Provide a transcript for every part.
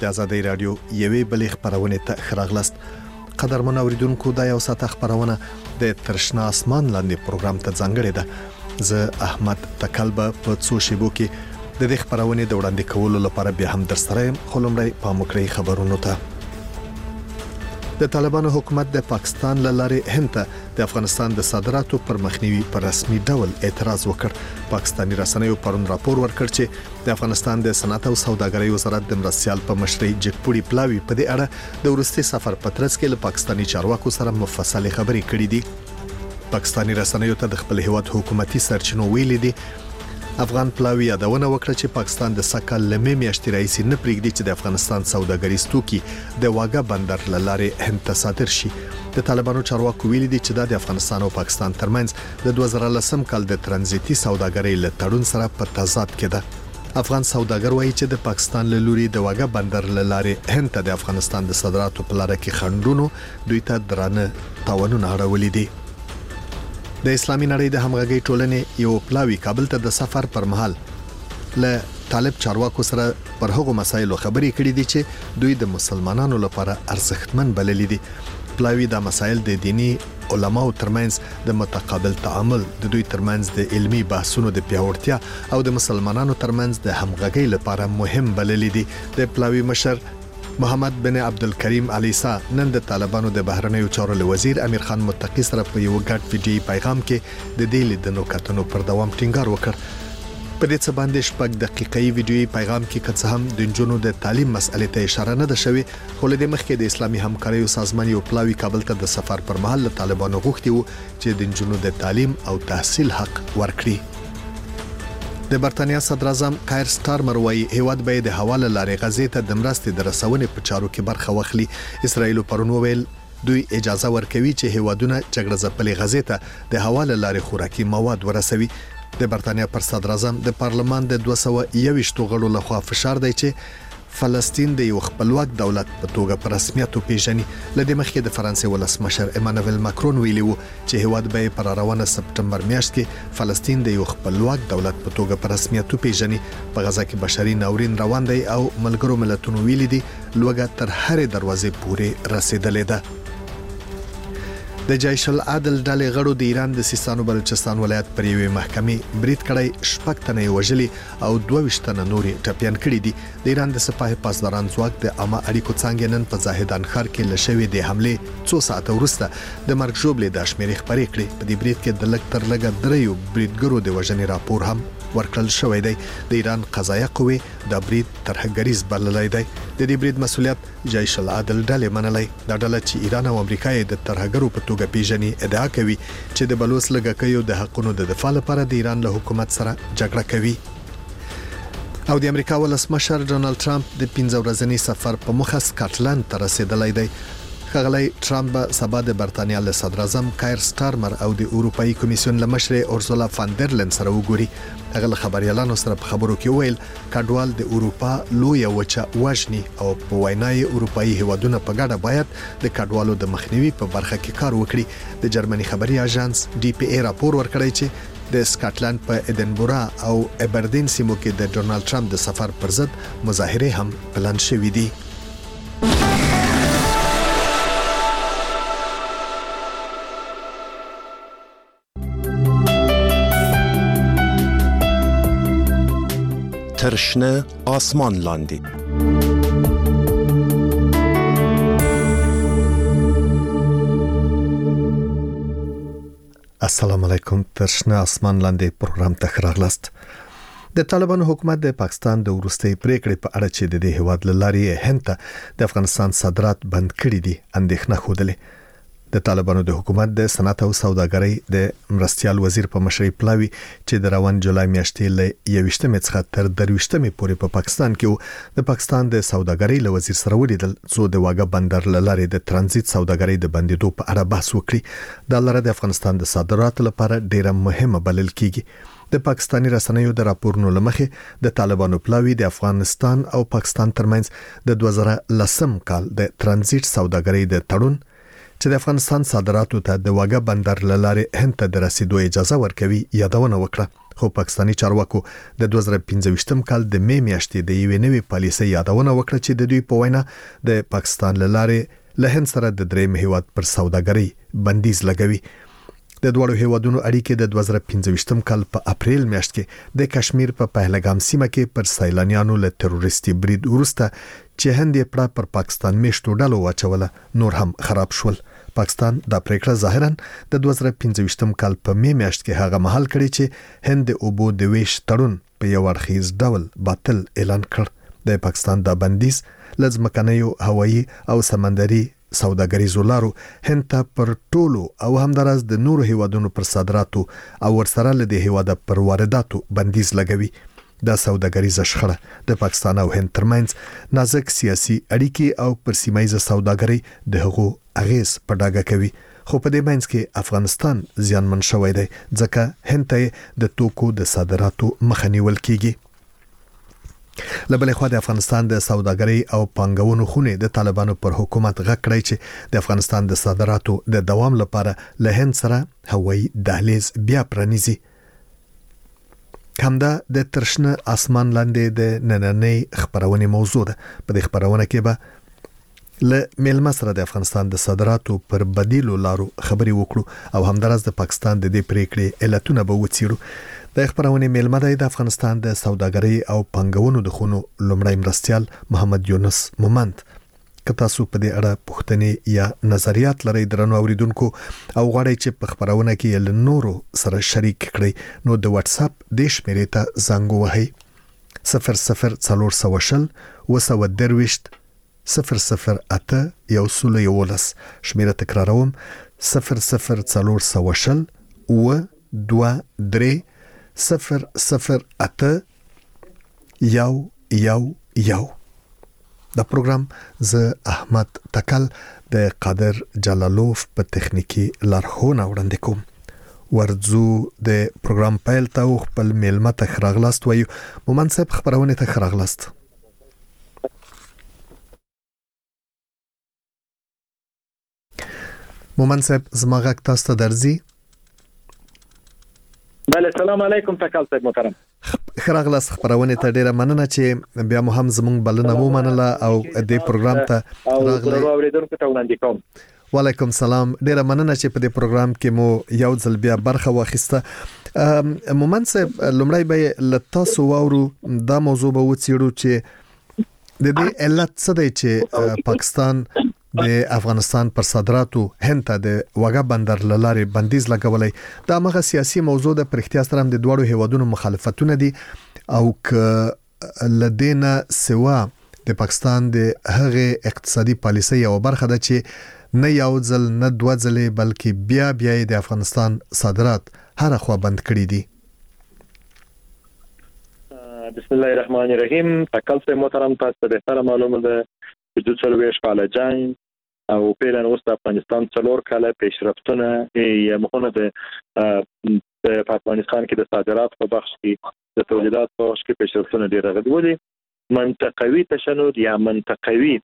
د آزادۍ رادیو یوې بلې خبرونه ته خراغلست. قدرمن اوریدونکو دا یو ساعت خبرونه د ترشنا اسمان لاندې پروګرام ته ځانګړې ده. زه احمد تکلبه په څو شیبو کې د دې خبرونه د وړاندې کولو لپاره بیا هم در سره یم. خلمړی پاموکړی خبرونو ته. د طالبانو حکومت د پاکستان له لارې هند ته د افغانستان د صادراتو پر مخنیوي پر رسمي ډول اعتراض وکړ. پاکستاني رسنیو پرون راپور ورکړ چې د افغانستان د صنعت او سوداګرۍ وزارت د مرستيال په مشرۍ جګپوړي پلاوي په دې اړه د ورستي سفر پترڅ کې له پاکستاني چارواکو سره مفصل خبرې کړې دي. پاکستاني رسنیو ته د خپل هیواد حکومتي سرچینو ویلي دي افغان پلاوی یادونه وکړه چې پاکستان د سکل لمې میاشتې راځي نه پریږدي چې د افغانستان سوداګریز توکي د واګه بندر لاره هند ته صادر شي. د طالبانو چارواکو ویلي دي چې د افغانستان او پاکستان ترمنځ د 2010 کال د ترانزیتي سوداګرۍ له تړون سره په تضاد کې ده. افغان سوداګر وایي چې د پاکستان له لوري د واګه بندر لاره هند ته د افغانستان د صادراتو په لار کې خنډونو دوی ته درانه تاوانونه اړولي دي. د اسلامي نړۍ د همغږي ټولنې یو پلاوی کابل ته د سفر پر مهال له طالب چارواکو سره پر هغو مسایلو خبرې کړې دي چې دوی د مسلمانانو لپاره ارزښتمن بللي دي. پلاوی دا مسایل د دینی علماو ترمنځ د متقابل تعامل، د دوی ترمنځ د علمي بحثونو د پیاوړتیا او د مسلمانانو ترمنځ د همغږي لپاره مهم بللي دي. د پلاوی مشر محمد بن عبدالکریم علیسا نن د طالبانو د بهرنیو چارو وزیر امیر خان متقی سره په یو ګډ ویډیو پیغام کې د دې لیدنو کتنو پر دوام ټینګار وکړ. په دې څه باندې شپږ دقیقې ویډیو پیغام کې که څه هم د جنونو د تعلیم مسئلې ته اشاره نه ده شوې، خو له دې مخکې د اسلامي همکاریو سازمان یو پلاوی کابل ته د سفر پر مهال له طالبانو غوښتي وو چې د جنونو د تعلیم او تحصیل حق ورکړي. د برتانیا صدر اعظم کایر سټارمر وايي هیواد به د حواله لارې غزې ته د مرستې د رسونې په چارو کې برخه واخلي. اسرائیل پرون وویل دوی اجازه ورکوي چې هیوادونه جګړه ځپلې غزې ته د حواله لارې خوراکي مواد ورسوي. د برتانیا پر صدر اعظم د پارلمان د 221 غړو لخوا فشار دی چې فلسطین د یو خپلواک دولت په توګه په رسمیت پیژني. لدې مخکې د فرانسې ولسمشر ایمانوئل ماکرون ویلي وو چې هیواد به پر روانه سپټمبر میاشت کې فلسطین د یو خپلواک دولت په توګه په رسمیت پیژني. په غزا کې بشري ناورین روان دی او ملګرو ملتونو ویلي دي لوګه تر هرې دروازې پورې رسیدلې ده. د جیش العدل ډلې غړو د ایران د سیستان او بلوچستان ولایت پر یوې محکمې برید کړی، شپږ تنه وژلي او 22 تنه نورې ټپيان کړي دي. د ایران د سپاه پاسداران ځواک د عامه اړیکو څنګه نن په زاهدان ښار کې لشوې د حمله 2 ساعت وروسته د مرګ ژوبلې د شمیرې خبرې کړې. په دې برید کې د لږ تر لږه دریو بریدګرو د وژنې راپور هم ورکړل شوی دی. د ایران قضایه قوه د برید ترهګریز بللی دی. د دې برید مسؤلیت جیش العدل ډلې منلای. دا ډله چې ایران او امریکا یې د ترهګرو په توګه پیژني ادعا کوي چې د بلوچ لږکیو د حقونو د دفاع لپاره د ایران له حکومت سره جګړه کوي. او د امریکا ولسمشر ډونالد ټرمپ د 15 ورځنی سفر په مخه سکاټلند ته رسیدلی دی. ښاغلی ټرمپ به سبا د برتانیا له صدر اعظم کایر سټارمر او د اروپאי کمیسیون له مشر اورسولا فاندرلن سره وګوري. هغه له خبريالانو سره په خبرو کې ویل کډوال د اروپا لوی وچه وژني او په وینای اروپאי هیوادونه په ګډه باید د کډوالو د مخنیوي په برخه کې کار وکړي. د جرمني خبري اژانس DPA راپور ورکړی چې د سکاټلند په ایدنبرا او ابردین سیمو کې د ډونالد ټرمپ د سفر پر ضد مظاهره هم پلان شوې دي. ترشنه آسمان لاندې السلام علیکم. ترشنه آسمان لاندې پروګرام ته راغلاست. د طالبانو حکومت د پاکستان د ورستۍ پریکړې په اړه چې د دې هیواد لارې هند ته د افغانستان صادرات بند کړي دي اندېښنه خوده. د طالبانو د حکومت د صنعت او سوداګرۍ د مرستيال وزیر په مشرۍ پلاوی چې د روان جولای میاشتې له 21 څخه تر 23 پورې په پاکستان کې د پاکستان د سوداګرۍ له وزیر سره ولیدل څو د واګه بندر لارې د ترانزیت سوداګرۍ د بندیدو په اړه بحث وکړي. دا لاره د افغانستان د صادراتو لپاره ډیره مهمه بلل کیږي. د پاکستاني رسنیو د راپورونو لمخې د طالبانو پلاوی د افغانستان او پاکستان ترمنځ د 2010 کال د ترانزیت سوداګرۍ د تړون چې د افغانستان صادراتو ته د واګه بندر لاره هند ته د رسیدو اجازه ورکوي یادونه وکړه. خو پاکستانی چارواکو د 2015 کال د می میاشتې د یوې نوې پالیسۍ یادونه وکړه چې د دوی په وینا د پاکستان لارې له هند سره د درېم هیواد پر سوداګرۍ بندیز لګوي. د دوړو هیوادونو اړیکې د 2015 کال په اپریل میاشت کې د کشمیر په پهلګام سیمه کې پر سیلانیانو له تروریستي برید وروسته چې هند یې پړه پر پاکستان میشتو ډلو واچوله نور هم خراب شول. پاکستان دا پریکړه ظاهرا د 2015 کال په می میاشت کې هغه مهال کړی چې هند د اوبو د ویش تړون په یو اړخیز ډول باطل اعلان کړ. د پاکستان دا بندیز لزمکنیو هوایی او سمندري سوداګریزو لارو هند ته پر ټولو او همدارس د نورو هیوادونو پر صادراتو او ورسره له د هیواد پر وارداتو بندیز لګوي. دا سوداګریزه شخړه د پاکستان او هند ترمنځ نازک سیاسي اړیکې او پر سیمایي سوداګرۍ د هغو اغیز په ډاګه کوي. خو په دې منځ کې افغانستان زیانمن شوی دی ځکه هند ته د توکو د صادراتو مخه نیول کیږي. لبلې خو د افغانستان د سوداګرۍ او پانګونو خونه د طالبانو پر حکومت غږ کړی چې د افغانستان د صادراتو د دوام لپاره له هند سره هوایي دهلیز بیا پرانیزي. همدا د ترشنه اسمان لاندې د نننۍ خبرونه موضوع ده. په دې خبرونه کې به له میلمه سره د افغانستان د صادراتو پر بدیلو لارو خبري وکړو او همدارس د پاکستان د دې پریکړې علتونه به وڅیرو. د خبرونه میلمه د افغانستان د سوداګرۍ او پنګونو د خونو لومړی مرستيال محمد یونس مومند. که تاسو په دې اړه پوښتنې یا نظریات لرئ درنو اوریدونکو او غواړئ چې په خبرونه کې له نورو سره شریک کړئ نو د واتس اپ د شمیرې ته زنګ ووهئ 0040 وسودرويشت 008 یو سل یولس. شمیره تکراروم 0040 و23 008 یو. دا پروګرام ز احمد تکل د قادر جلالوف په تخنیکی لارښوونه وړاندې کوم. ورځو د پروګرام پیل ته خپل میلمه ته خراغلاست وایو. مومند صاحب خبرونه ته خراغلاست. مومند صاحب زما غږ تاسو ته درځي؟ بله السلام علیکم تکل صاحب محترم. خراغلاس خبرونه ته ډیره مننه چې بیا مو هم زموږ بلنه ومنله او د پروګرام ته راغلی. اوریدونکو ته وړاندې کوم. وعلیکم سلام. ډیره مننه چې په دې پروګرام کې مو یو ځل بیا برخه واخیسته. مومند صاحب لومړی به لتا سو وورو دا موضوع به وڅیړو چې د دې علت څه دی چې پاکستان د افغانستان پر صادراتو هند ته د وګا بندر لارې بندیز لګولې. دا مغه سیاسي موضوع د پرختیا سره د دوړو هیوادونو مخالفتونه دي او ک لدینا سوا د پاکستان د هغه اقتصادي پالیسۍ او برخه ده چې نه یو ځل نه دوه ځلې بلکې بیا د افغانستان صادرات هر خوا بند کړي دي. بسم الله الرحمن الرحیم. تکل سے محترم تاسو ته ډیره معلومه ده چې د څلويش کال جنگ او پیران اوس د افغانستان څلور کاله پیشرفتونه یې مخونه د افغانستان کې د صادرات په بخش کې د تولیدات په بخش کې پیشرفتونه ډیر غوډي. منطقوي تشنج یا منطقوي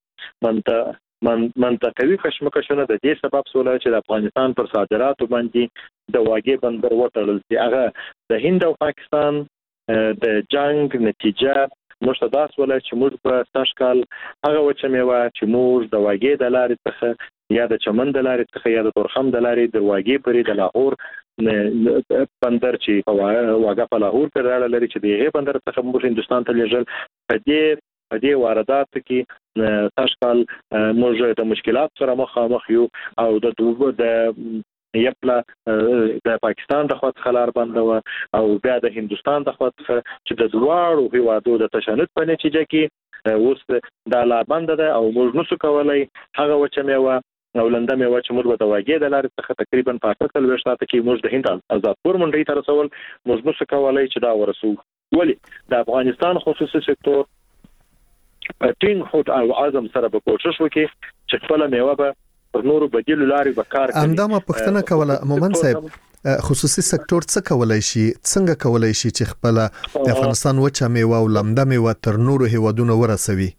کشمکشونه د دې سبب سول چې د افغانستان پر صادراتو باندې د واګې بندر وټړل چې هغه د هند او پاکستان د جنگ نتیجه مشتداس ولا چې موږ په تشکال هغه وچه میوه چې موږ د واګې د لارې څخه یا د چمن د لارې څخه یا د تورخم د لارې د واګې پرې د لاهور بندر چې واګه په لاهور کې راړل لري چې دغه بندر څخه موږ هندستان ته لیږل. په دې واردات کې تشکال موږ د مشکلات سره مخامخ یو او د یپلا د پاکستان د خوا څخه لار بنده او بیا د هندستان د خوا څخه چې د دواړو هیوادو د تشنج په نتیجه کې اوس د لار بنده ده او موږ نشو کولای هغه وچه میوه او لنده میوه چې موږ د واګې د لارې څخه تقریبا په 48 ساعت کې موږ د هند آزادپور منډي ته رسول موږ نشو کولای چې دا ورسو. ولی د افغانستان خصوصي سکتور ټینګ هوت او عزم سره به کوشش وکړي چې خپل میوه به پر نورو بدیلو لارې به کار کوي. همدا پوښتنه کوله مومند صاحب خصوصي سکتور څه کولای شي څنګه کولای شي چې خپل د افغانستان وچه میوه او لمده میوه تر نورو هیوادونو ورسوي؟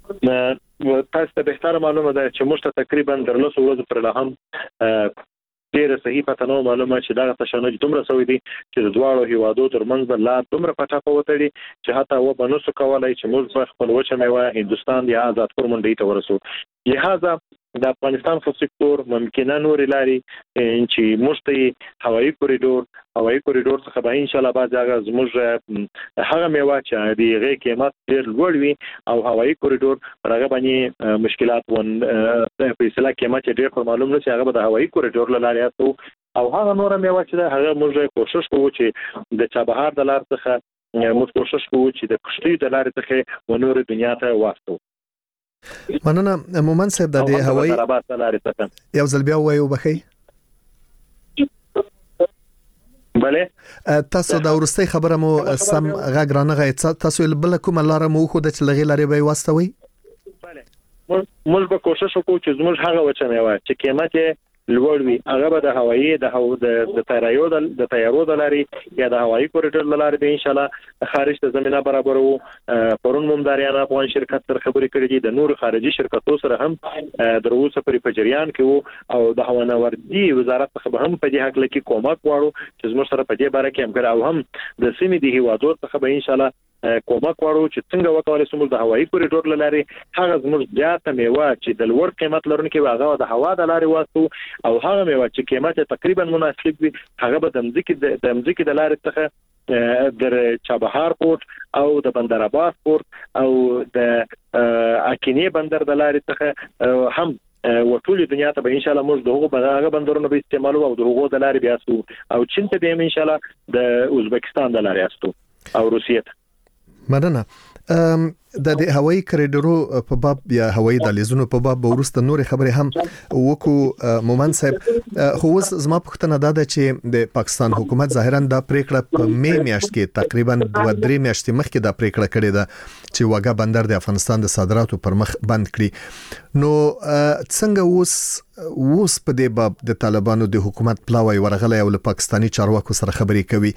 تاسو ته به معلومه ده چې موږ ته تقریبا 13 ورځې پر لهم ډېر صحیح پته نو معلومه چې دا تشنج دومره سوي دي چې د دواړو هیوادو ترمنځ به لار دومره پټه وتړي چې حتی و به نسو کولای چې موږ خپل وچه میوه هندوستان یا آزاد کور منډي ته ورسو. لہذا د افغانستان خو سکتور ممکنه نور لاري چې موږ هوایي کوریډور څخه به ان شاء الله بعد هغه زموږ هغه میوه چې د هغه قیمت ډېر لوړ وي او هوایي کوریډور هغه باندې مشکلات ون په اصطلاح قیمت ډېر په معلوم نه چې هغه به د هوایي کوریډور لاري تاسو او هغه نور میوه چې هغه موږ کوشش کوو چې د چابهار د لار څخه موږ کوشش کوو چې د کشتۍ د لارې څخه ونور دنیا ته واستو. مننه مومن صاحب د هوایي یو ځل بیا وایو بخي بله تاسو دا ورستۍ خبره مو سم غږ رانغی تاسو بل کومه لار مو خو د چلغې لارې به واستوي. بله موږ به کوشش وکړو چې زموږ هغه وچه میوه چې قیمت لوړ وي هغه به د هوایي د تیارو د لاري یا د هوایي کوریډور د لاري به ان شاء الله خارج ته زمينه برابرو. پرون ممداریان افغان شرکت سره خبرې کړې دي د نور خارجي شرکتو سره هم د روسه په جریان کې او د هوانوردي وزارت څخه هم په دې حق لکه کومک غواړو چې زموږ سره په دې باره کې همکاري او هم د سیمې د هیوادو څخه به ان شاء الله کومک غواړو چې څنګه وکولای شو د هوایي کوریډور لاري هغه زموږ زیاته میوه چې د لوړ قیمت لرونکي هغه د هوا د لاري واسطو او هغه میوه چې قیمت تقریبا مناسب وي هغه به د مځکې د لاري څخه در چابهار پورت او د بندر عباس پورت او د اکینی بندر د لاري څخه هم وټول دنیا ته به ان شاء الله موږ دغه بندرونو به استعمالو او دغه د لاري بیا سو او چین ته به ان شاء الله د ازبکستان د لاري استو او روسیه ته. مننه د هوایي کوریډورو په باب یا هوایي دهلیزونو په باب ورسته نور خبرې هم وکړو مومن صاحب. خو اوس زما پوښتنه ده چې د پاکستان حکومت ظاهرا دا پریکړه په می میاشت کې تقریبا 2-3 میاشتې مخکې دا پریکړه کړې ده چې واګه بندر د افغانستان د صادراتو پر مخ بند کړي. نو څنګه اوس په دې باب د طالبانو د حکومت پلاوی ورغلی او له پاکستاني چارواکو سره خبرې کوي؟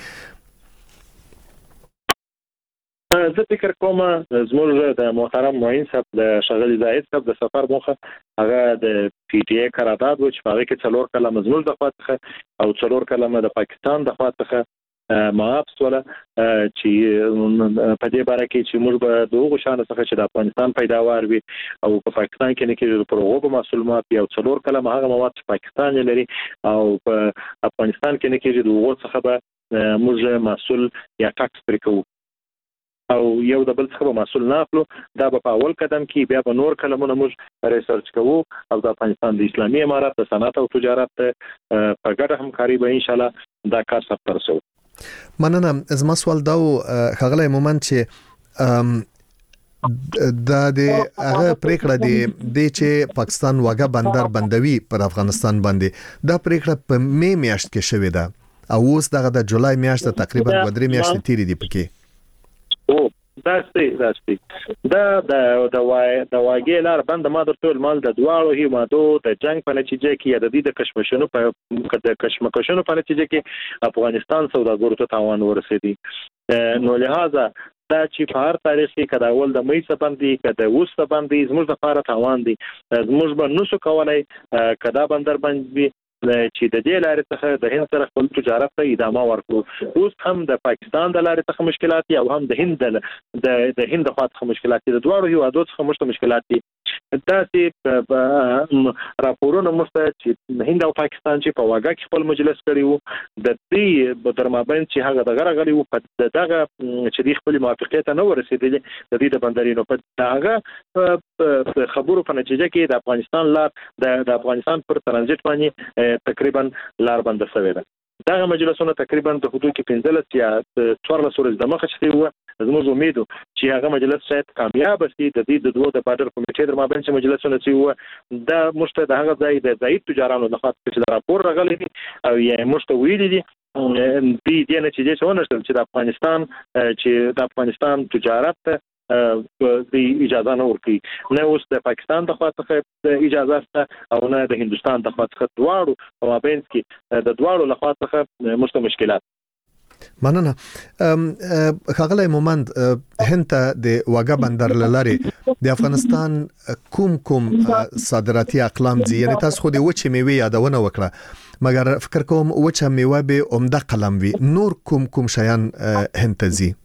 زه فکر کوم زموږ د محترم معین صاحب د شغلی زاهد صاحب د سفر موخه هغه د پی ټی ای قرارداد و چې هغه کې 4 کلمه زموږ د خواته او 4 کلمه د پاکستان د خواته معاف سره چې په دې باره کې چې موږ به دغه شان څخه چې د افغانستان پیداوار وي او په پاکستان کې نه کې پر هغه مسلمانات یو 4 کلمه هغه مواد چې پاکستان لري او په افغانستان کې نه کې دغه څخه به موږ مسول یا ټاکس پرې او یو د بل څخه مسول نه اخلو. دا په اول قدم کې بیا به نور کلمونه موږ ریسرچ کوو او د افغانستان د اسلامي امارات د صنعت او تجارت په ګډه همکاري به ان شاء الله دا کار سره ترسو. مننه. زما سوال دا خغلی مومن چې د هغه پریکړه دی چې پاکستان واګه بندر بندوي پر افغانستان باندې دا پریکړه په می میاشت کې شوې ده او اوس دغه د جولای میاشت تقریبا 2-3 میاشتې تیرې دي پکې. او دا د واګې لار بند ما درته مال د دواړو هیوادو د جنگ په نتیجه کې د دې د کشمکشونو په نتیجه کې افغانستان سوداګرو ته تاوان ورسېدي. نو لہذا دا چې په هر تاریخ کې کدا ول د مې سپاندې کدا اوس سپاندې زموږ د لپاره تاوان دي. زموږ به نو څه کولای کدا بندر باندې چې د دې لارې څخه د هند سره خپل تجارت ته ادامه ورکړو. اوس هم د پاکستان د لارې څخه مشکلات دي او هم د هند خواته مشکلات دي. د دوه هیوادو څخه مشکلات دي. دا چې راپورونه مسته چې هند او پاکستان چې په واګه کې خپل مجلس کړی وو د دې درمابین چې هغه دغه غړي وو په دغه چې د خپل موافقت نه ورسېدل د دې د بندرینو په دغه خبرو په نتیجه کې د افغانستان لار د افغانستان پر ترانزیت باندې تقریبا لار بند شوې ده. دغه مجلسونه تقریبا د حدود کې 15 یا 14 ورځې د مخه شوی وو. زموږ امید چې هغه مجلس شاید کامیاب شي. د دې د دوه د بارډر کمیټې در مابین چې مجلسونه شي وو دا مشته د هغه ځای د ضعیف تجارانو د خاطر چې راپور راغلی او یې مشته ویلي دي دې نتیجې څه ونشته چې د افغانستان تجارت د اجازه نه ورکړي. نه اوس د پاکستان د خواته اجازه شته او نه د هندستان د خواته. دواړو په مابین کې د دواړو له خواته مشکلات. مننه. ښاغلی مومند، هند ته د واګه بندر لاري د افغانستان کوم صادراتي اقلام دي؟ یعنی تاسو خو د وچې میوې یادونه وکړه، مګر فکر کوم وچه میوه به عمده قلم وي. نور کوم شیان هند ته ځي؟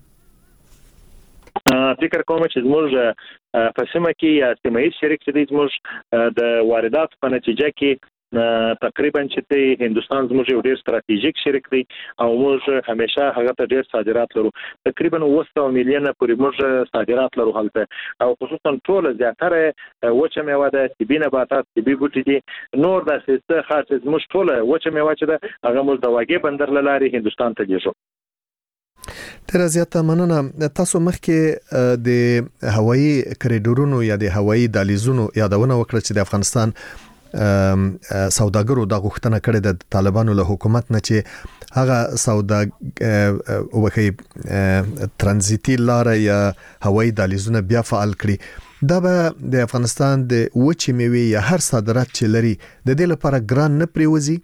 فکر کوم چې زموږ په سیمه کې یا سیمایي شریک چې زموږ د واردات په نتیجه کې تقریبا چې هندستان زموږ یو ډیر ستراتیژیک شریک دی او موږ همیشه هغه ته ډیر صادرات لرو. تقریبا 200 میلیون پورې موږ صادرات لرو هلته، او خصوصا ټول زیاتره وچه میوه ده، طبي نباتات، طبي بوټي دي. نور د څه خاص زموږ ټول وچه میوه چې ده هغه موږ د واګې بندر لاري هندستان ته لیږو. ډیره زیاته مننه. تاسو مخکې د هوایي کریډورونو یا د هوایي دهلیزونو یادونه وکړه چې د افغانستان سوداګرو د غوښتنه کړې د طالبانو له حکومت نه چې هغه وکي ترانزیتي لار یا هوایي دهلیزونه بیا فعال کړي. دا به د افغانستان د وچې میوې یا هر صادرات چې لري د دې لپاره ګران نه پریوزي؟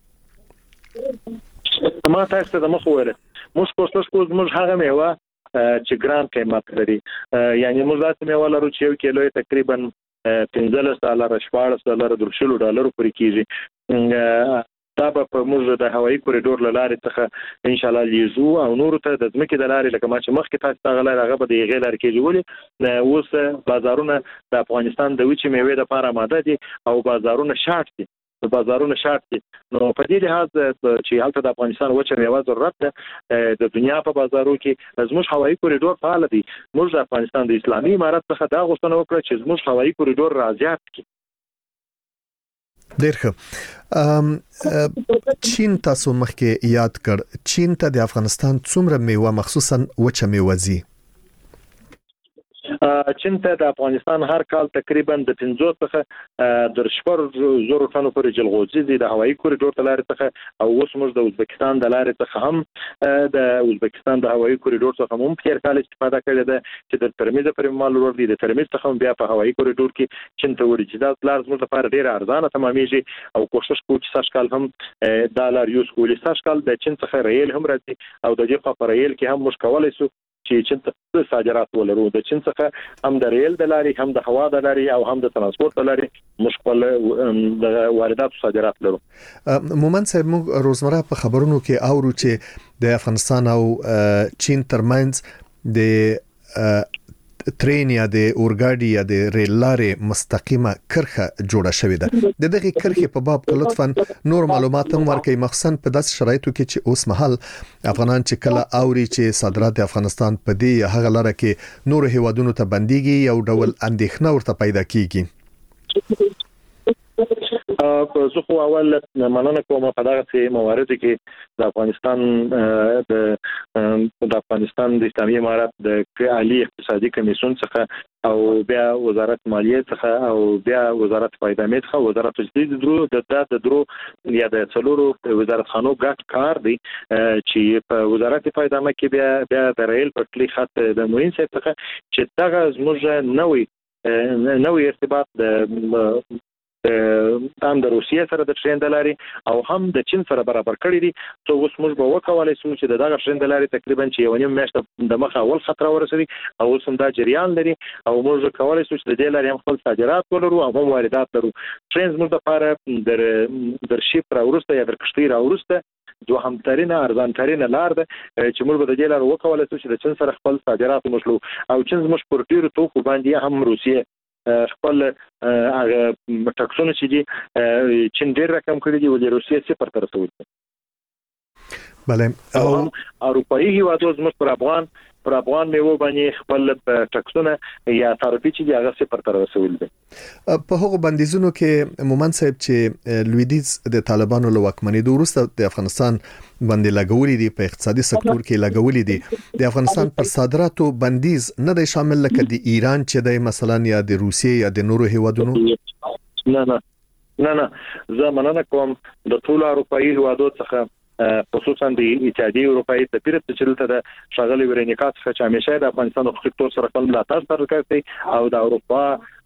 ما تاسو ته مخ وره موږ کوشش کوو موږ هغه میوه چې ګران قیمت لري، یعنی موږ داسې میوه لرو چې 1 کیلو تقریبا $15 $14 $13 پورې کیږي. دا به موږ د هوایي کوریډور لارې څخه ان شاء الله لیزو او نور ته د ځمکې د لارې لکه ما چې مخکې تاسو ته غلای هغه به د غیر لارې کېږي. ولې اوس بازارونه د افغانستان د وچې میوې لپاره آماده دي او بازارونه شارټ دي، نو په دې لحاظ چې هلته د افغانستان وچه میوه ضرورت ده د دنیا په بازارو کې زموږ هوایي کوریډور فعال دي. موږ د افغانستان د اسلامي امارت څخه دا غوښتنه وکړه چې زموږ هوایي کوریډور راځيات کړي. ډیر ښه. چین تاسو مخکې یاد کړ، چین ته د افغانستان څومره میوه مخصوصا وچه میوه زی؟ چین ته د افغانستان هر کال تقریبا د 15 څخه در 4,000 ټنو پورې جلغوزي دي د هوایي کوریډور د لارې څخه، او اوس موږ د ازبکستان د لارې څخه هم د ازبکستان د هوایي کوریډور څخه هم په هر کال استفاده کړې ده چې د ترمیز پر مال ور دي، د ترمیز څخه بیا په هوایي کوریډور کې چین ته ورځي. دا لار زموږ لپاره ډیره ارزانه تمامېږي او کوشش کوو چې سږ کال هم دا لار یوز کولې. سږ کال د چین څخه ریل هم راځي او د دې په ریل کې هم موږ کولای شو چې چین ته صادرات ولرو. د چین څخه هم د ریل د لارې، هم د هوا د لارې او هم د ترانسپورت د لارې مشکل د واردات صادرات لرو. مومند صاحب، موږ روزمره په خبرونو کې اورو چې د افغانستان او چین ترمنځ د ترین یا د اورګاډي یا د ریل لارې مستقیمه کرخه جوړه شوې ده. د دغه کرخه په باب لطفاً نور معلومات هم ورکړئ، مخصوصا په داسې شرایطو کې چې اوس مهال افغانان چې کله اوري چې صادرات افغانستان په دې هغه لاره کې نور هیوادونو ته بنديږي، یو ډول اندېښنه ورته پیدا کیږي. زه خو اول مننه کوم په دغه موارد کې د افغانستان د اسلامي امارت د عالی اقتصادي کمیسیون څخه او بیا وزارت مالیه څخه او بیا وزارت پیدامه څخه وزارت تجدید د درو یا د څلورو وزارت خانو ګډ کار دی چې په وزارت پیدامه کې بیا د ریل پټلۍ خط د موین څخه چې دغه زموږ نوې ارتباط هم د روسیې سره د ټرین د لارې او هم د چین سره برابر کړی دي. څو اوس موږ به وکولای شو چې دغه ټرین د لارې تقریبا چې 1.5 میاشت د مخه اول خطر ورسوي او اوس هم دا جریان لري او موږ کولای شو چې د دې لارې هم خپل صادرات ولرو او هم واردات لرو. ټرین زموږ لپاره در شیپ راورسته یا در کشتۍ راورسته دوهم ترینه ارزان ترینه لار ده چې موږ به د دې لار وکولای شو چې د چین سره خپل صادرات ومشلو او چین زموږ پر ډیرو توکو باندې هم روسیې خپل هغه ټکسونه چې دي چین ډیر رقم کړی دی ولې روسیې صفر ته رسولي. بله او اروپایي هیوادو زموږ پر افغان میوه باندې خپل ټکسونه یا تعرفې چې هغه صفر ته رسولي دي. په هغه بندیزونو کې مومند صاحب چې لویدیز د طالبانو له واکمنۍ وروسته د افغانستان باندې لګولې دي، په اقتصادي سکتور کې لګولې دي، د افغانستان پر صادراتو بندیز نه دی شامل لکه د ایران چې د مثلا یا د روسیې یا د نورو هیوادونو؟ نه زه مننه کوم د ټول اروپایي هیوادو څخه خصوصا د اتحادیې اروپایي سفیر چې دلته د شغلې ورنیکات څخه چې همیشه د افغانستان حقوقي تور سره خپل ملاتړ کوي او د اروپا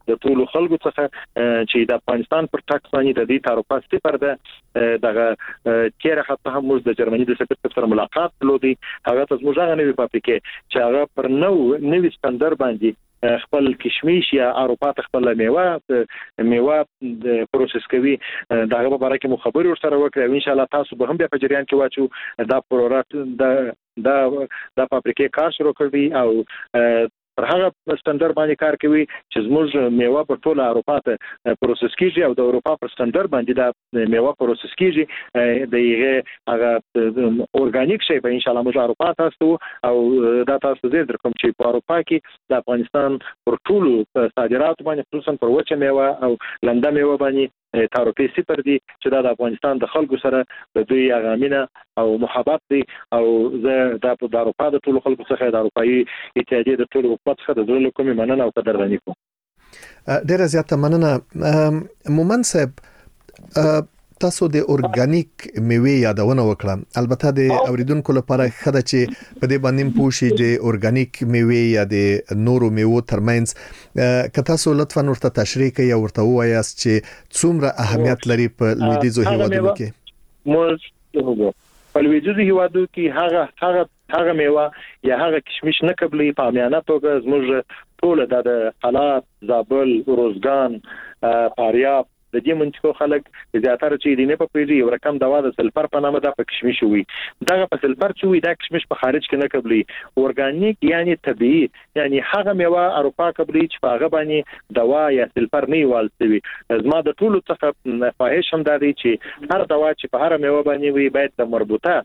د ټولو خلکو څخه چې د افغانستان پر ټاکس باندې د دې تعرفات صفر ده دغه چیرې حتی هم موږ د جرمني د سفیر سره ملاقات کړو هغه ته موږ هغه نوې فابریکې چې هغه پر نوې ستاندر باندې خپل کشمیش یا اروپا ته خپل میوه پروسس کوي دغه په اړه کې مو خبري ورسره وکړو ان شاء الله تاسو به هم بیا په جریان کې واچو دا پروژه د فابریکې کار شروع کړی او پر هغه ستاندر باندې کار کوي چې زموږ میوه په ټوله اروپا ته پروسس کیږي او د اروپا پر ستاندر باندې د میوه پروسس کیږي دغه اورګانیک شی به ان شاء الله موږ اروپا تاسو او دا تاسو زه درکوم چې په اروپا کې د افغانستان پر ټولو صادرات باندې خصوصا پر وچه میوه او لنده میوه باندې تعرفي صفر دي چې د افغانستان د خلکو سره د دوی اغامینه او محبت دي او زه د اروپا د ټولو خلکو څخه د اروپאי اتحادیه د ټولو حکومت څخه د زړه کومې مننه او قدرداني کوم. ډیره زیاته مننه مومن صاحب. تاسو د اورګانیک میوه یادونه وکړه البته د اوریدونکو لپاره خده چې په دې باندې پوښي چې اورګانیک میوه یا د نورو میوه ترمنځ که تاسو لطفا ورته تشریح کړئ او ورته وایاست چې څومره اهمیت لري په لویدیځو هیوادونو کې. موږ په لویدیځو هیوادونو کې هغه میوه یا هغه کشمش نه قبلي په عامیانه توګه زموږ ټول د حالات زابل روزګان فاریاب د دې منطقو خلک زیاتره چې دینه په پیږي یو رقم دوا د سلفر په نامه د کشمش وي دغه په سلفر چې وي د کشمش په خارج کې نه قبلي اورګانیک یعنی طبيعي یعنی هغه میوه اروپا قبلي چې په هغه باندې دوا یا سلفر نه والسوي زما د ټولو څخه خواهش هم دا دی چې هر دوا چې په هر میوه باندې وي باید د مربوطه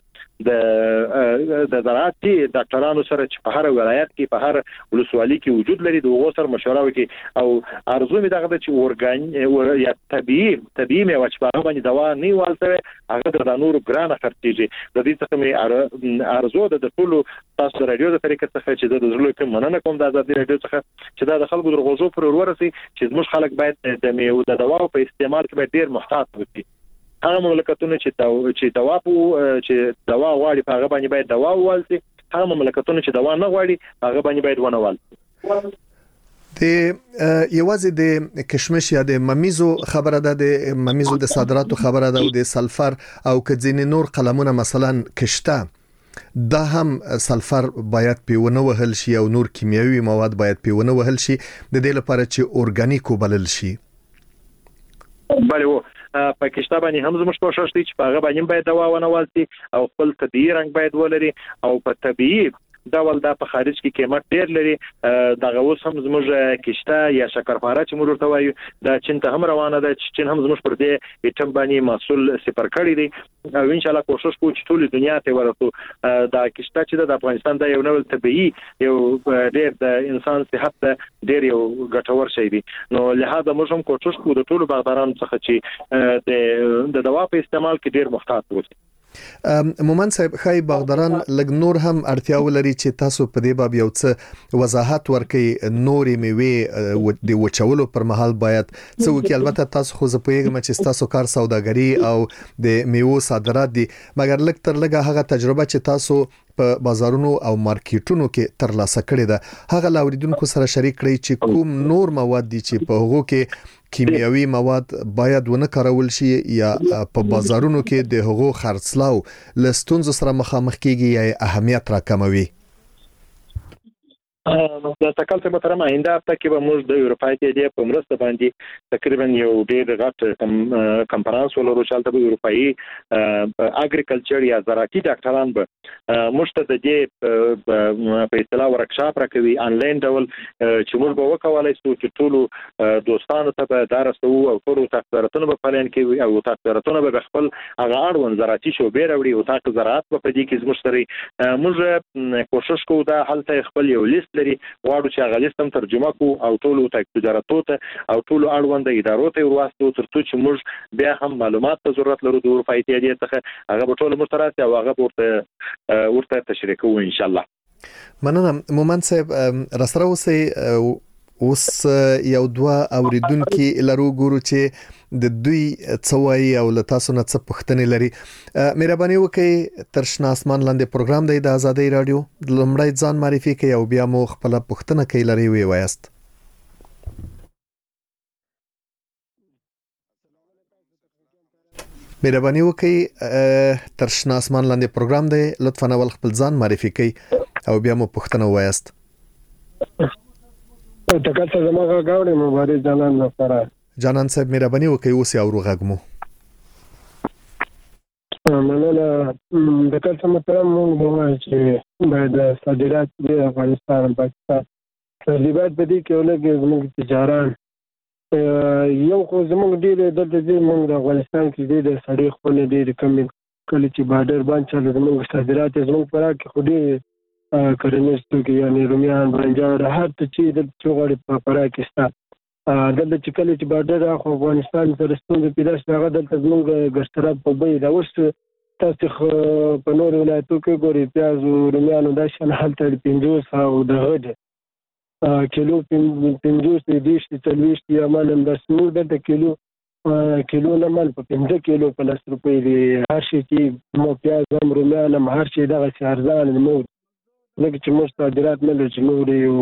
د زراعتي ډاکټرانو سره چې په هر ولایت کې په هر ولسوالۍ کې وجود لري د وګړو سره مشوره وکړي او ارزو می دغه چې اورګان یا طبيعي میوه چې په هغه باندې دوا نه والسوي هغه د نورو ګرانه خرڅيږي د دې څخه می ارزو د ټولو تاسو رادیو د طریقې څخه چې د زړه کوم مننه کوم د ازادي رادیو څخه چې دا د خلکو د غوښو پر ورسي چې موږ خلک باید د میوه د دوا په استعمال کې باید ډیر محتاط وي هغه مملکتونه چې دوا غواړي په هغه باندې باید دوا ووالسي هغه مملکتونه چې دوا نه غواړي هغه باندې باید ونه والسي. د یوازې د کشمش یا د ممیزو خبره ده د ممیزو د صادراتو خبره ده او د سلفر او کځینې نور قلمونه مثلا کشته دا هم سلفر باید پیونه وهل شي او نور کیمیاوي مواد باید پیونه وهل شي د دې لپاره چې اورګانیک وبلل شي. بله په کشته باندې هم زموږ کوشش دی چې په هغه باندې باید دوا ونه والسي او خپل طبيعي رنګ باید ولري او په طبيعي ډول دا په خارج کې قیمت ډیر لري دغه اوس هم زموږ کشته یا شکرپاره چې موږ ورته وایو دا چین ته هم روانه ده چې چین هم زموږ پر دې ایټم باندې محصول صفر کړی دی او ان شاء الله کوشش کوو چې ټول دنیا ته ورسو دا کشته چې د افغانستان د یو نوې طبيعي یو ډیر د انسان صحت ډیر یو ګټور شی دی نو لهدا موږ هم کوشش کوو د ټولو باغدارانو څخه چې د دوا په استعمال کې ډیر محتاط اوسي. مومن صاحب خای باغداران لګ نور هم اړتیا ولري چې تاسو په دې باب یو څه وضاحت ورکړئ نورې میوه د وچولو پر مهال باید څه وکړي البته تاسو خو زه پوهیږم چې تاسو کار سوداګري او د میوه صادرات دي مګر لګ تر لګه هغه تجربه چې تاسو په بازارونو او مارکیټونو کې ترلاسه کړې ده هغه لاوریدونکو سره شریک کړئ چې کوم نور مواد دي چې په هغو کې کیمیاوي مواد باید ونه کارول شي یا په بازارونو کې د هغو خرڅلاو لستونز سره مخامخ کیږي یا اهمیت راکموي. د تکل څخه تر ماینده هفته کې به موږ د اروپای اتحادیې په مرسته باندې تقریبا یو ډېر غټ کنفرانس ولرو چې د اروپאי اګریکلچر یا زراعتي ډاکټران به موږ ته د دې په اصطلاح ورکشاپ راکوي انلاین ډول چې موږ به وکولای شو چې ټول دوستانو ته به درسو او ټول تاسو به پلان کوي او تاسو به خپل هغه اړوند زراعتي شوبې راوړي او تاسو زراعت په دې کې زموږ سره موږ کوشش کوو دا حالت خپل یو لیست لري واړو چې هغه لیست هم ترجمه کو او ټول تجارتو ته او ټول اړوند ادارو ته ورواستو ترڅو چې موږ بیا هم معلومات ته ضرورت لرو د اروپאי اتحادیې څخه هغه به ټول مشترک او هغه ورته تشریح کوو ان شاء الله. مننه مومن صاحب راسره اوس یو دوا اوریدونکو لرو ګورو چې د دوی څوای او له تاسو نه څه پوښتنې لري مهرباني وکړئ تر شنه اسمان لاندې پروګرام دی د ازادي رادیو لمړی ځان معرفي کړئ او بیا مو خپل پوښتنه کوي لري وی وایست. مهرباني وکړئ تر شنه اسمان لاندې پروګرام دی لطفا اول خپل ځان معرفي کړئ او بیا مو پوښتنه وایاست. تکل څه زموږه غاړې مبارک جانان لپاره جانان صاحب مهرباني وکړئ اوس یې اورغږمو. مننه د کله محترم موږ چې باید صادرات د افغانستان او پاکستان صادرات په دې کې ولګي زموږ تجاران یو خو زموږ ډېر دلته دې موږ د افغانستان کې ډېر سړی خو نه ډېر کم کله چې بارډر باندې چلو زموږ صادرات زموږ پراخ کې خو ډېر کرنیز توکي یعنی رومیان برنجان هر څه چې د چوغړې په پراخ کې ستا دلته چې کله چې بارډر اخو افغانستان سره ستونزې پیدا شي هغه دلته زموږ ګشتراب په بیه دا اوس تاسو په نور ولایتو کې ګوري پیاز او رومیانو دا شان هلته 50 او دغه کیلو 50 دیش 40 یا مالم د سمور د کیلو نه مال په 15 کیلو په 10 روپۍ دی هر شي چې مو پیاز هم رومیان هم هر شي دغه ارزان مو لکه چې موږ صادرات نه لري نو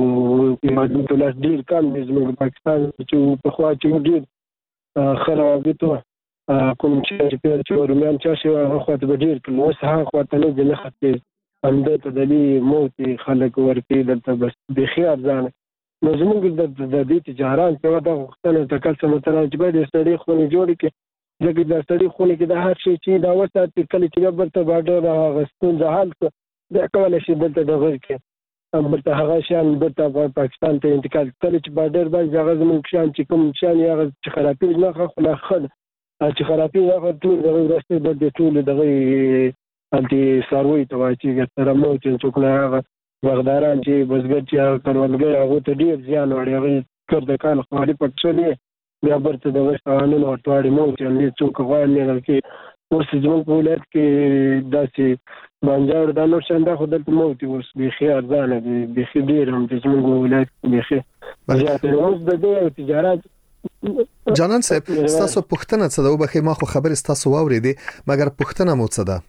د ډالر ډیر کم دي زموږ پاکستان چې په خوا چې ډیر خرابېته کوم چې رومیان چې هغه خو ته ډیر کله اوس هغه خو ته نه ځنه خطي همدا ته د موت خلک ورته دلته بس به خيار ځان نو زموږ د دې تجارت په وخت غوښتنه تکلسم تر چې به د سړي خو نه جوړ کې لکه د سړي خو کې د هر شي چې دا وسات کله چې برته بارډر غستون ځحال دا کولای شي دلته د غیر کې برته هغه شان برته پاکستان ته انتقال کړي چې بارډر باندې هغه زموږ شان چې کوم شان هغه چې خرابې نه خلا خل چې خرابې هغه ټول د رسته د ټول دغه انتي ساروي ته واچي تر مو چې څوک نه هغه وغداران چې بزګر چې کروندګر هغه ته ډیر زیان وړي هغه کړ د کال خالي پټولې بیا برته د وسانو ورټواړي مو چې څوک غواړي نه کې اوس زموږ په ولایت کې داسې بانجار د نور شانده خو دلته موت اوس بيخي ارزانه دي بيخي ډیر هم د زموږ ولایت بيخي زیاته اوس د تجارت جانان صاحب تاسو پوښتنه څه ده وبخې ما خو خبر تاسو واورېدې مګر پوښتنه مو څه ده